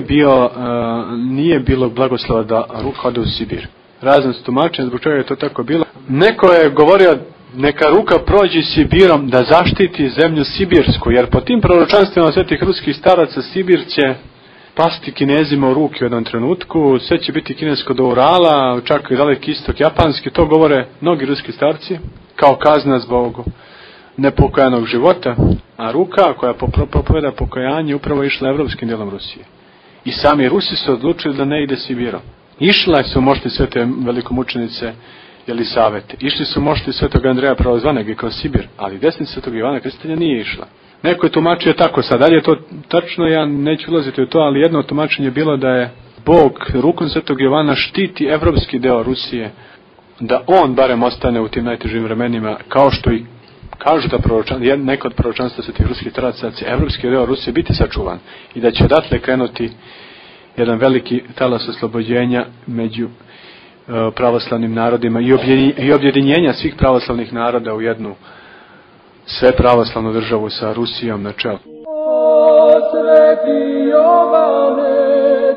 nije bilo blagoslova da ruka ode u Sibir. Razne su tumačenja zbog čega je to tako bilo. Neko je govorio neka ruka prođe Sibirom da zaštiti zemlju Sibirsku, jer po tim proročanstvima svetih ruskih staraca Sibir će pasti Kinezima u ruke u jednom trenutku, sve će biti kinesko do Urala, čak i daleki istok japanski, to govore mnogi ruski starci, kao kazna zbog nepokojanog života, a ruka koja propoveda pokajanje upravo išla evropskim dijelom Rusije. I sami Rusi su odlučili da ne ide Sibirom. Išla su mošti svete velikomučenice Jelisavete, išli su mošti svetog Andreja Pravozvanega i kroz Sibir, ali desnica svetog Jovana Krstitelja nije išla. Neko je tumačio tako, sad dalje je to tačno, ja neću ulaziti u to, ali jedno tumačenje je bilo da je Bog rukom svetog Jovana štiti evropski deo Rusije, da on barem ostane u tim najtežim vremenima, kao što i kažu da neko od proročanstva svetih ruskih staraca, evropski deo Rusije biti sačuvan i da će odatle krenuti jedan veliki talas oslobođenja među pravoslavnim narodima i objedinjenja svih pravoslavnih naroda u jednu sve pravoslavnu državu sa Rusijom na čelu. O sveti Jovane,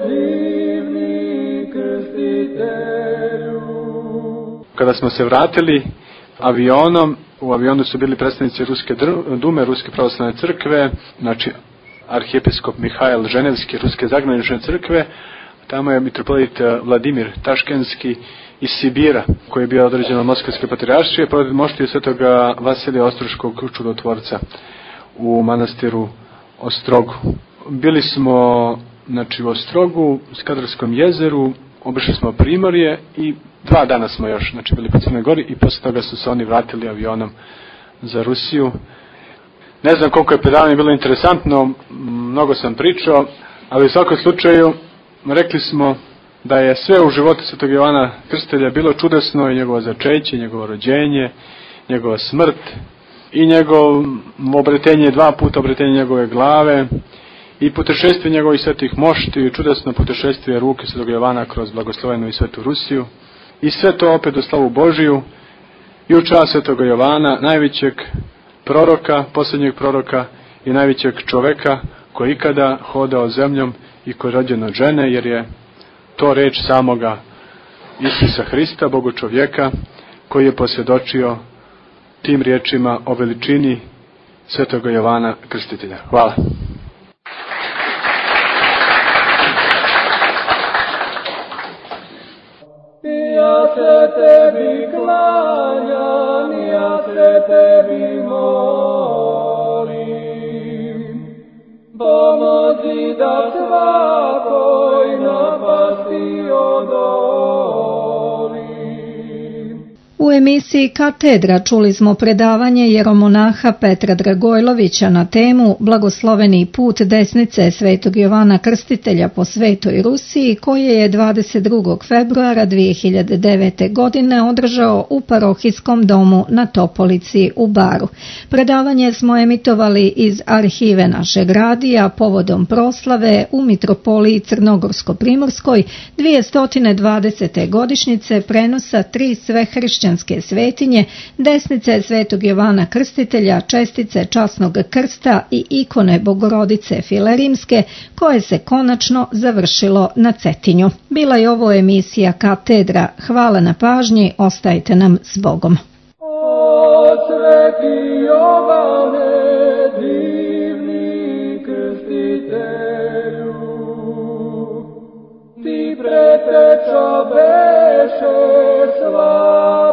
divni krstitelju. Kada smo se vratili avionom, u avionu su bili predstavnici Ruske dume, Ruske pravoslavne crkve, znači arhijepiskop Mihajl Ženevski, Ruske zagranične crkve, tamo je mitropolit Vladimir Taškenski iz Sibira, koji je bio određen od Moskvske patrijaršije, pored moštije svetoga Vasilija Ostroškog čudotvorca u manastiru Ostrogu. Bili smo, znači, u Ostrogu, u Skadarskom jezeru, obišli smo Primorje i 2 dana smo još, znači, bili po Crnoj Gori i posle toga su se oni vratili avionom za Rusiju. Ne znam koliko je predavanje bilo interesantno, mnogo sam pričao, ali u svakom slučaju rekli smo da je sve u životu svetog Jovana Krstitelja bilo čudesno, i njegovo začeće, njegovo rođenje, njegova smrt i njegovo obretenje, 2 puta obretenje njegove glave i putešestvije njegovih svetih mošti i čudesno putešestvije ruke svetog Jovana kroz blagoslovenu i svetu Rusiju i sve to opet u slavu Božiju i u čast svetog Jovana, najvećeg proroka, posljednjeg proroka i najvećeg čoveka koji ikada hodao zemljom i koji je rođen od žene, jer je to reč samoga Isusa Hrista, Bogu čovjeka, koji je posvjedočio tim riječima o veličini svetoga Jovana Krstitelja. Hvala. Ja se tebi klanjam, ja se tebi molim, pomozi da svakoj napasti odolim. U emisiji Katedra čuli smo predavanje jeromonaha Petra Dragojlovića na temu Blagosloveni put desnice svetog Jovana Krstitelja po svetoj Rusiji, koje je 22. februara 2009. godine održao u parohijskom domu na Topolici u Baru. Predavanje smo emitovali iz arhive našeg radija povodom proslave u mitropoliji Crnogorsko-Primorskoj 220. godišnjice prenosa 3 svehrišćanske svetinje, desnice svetog Jovana Krstitelja, čestice časnog krsta i ikone Bogorodice Filerimske, koje se konačno završilo na Cetinju. Bila je ovo emisija Katedra. Hvala na pažnji, ostajte nam s Bogom. O sveti Jovane, divni krstitelju, ti preteča beše sva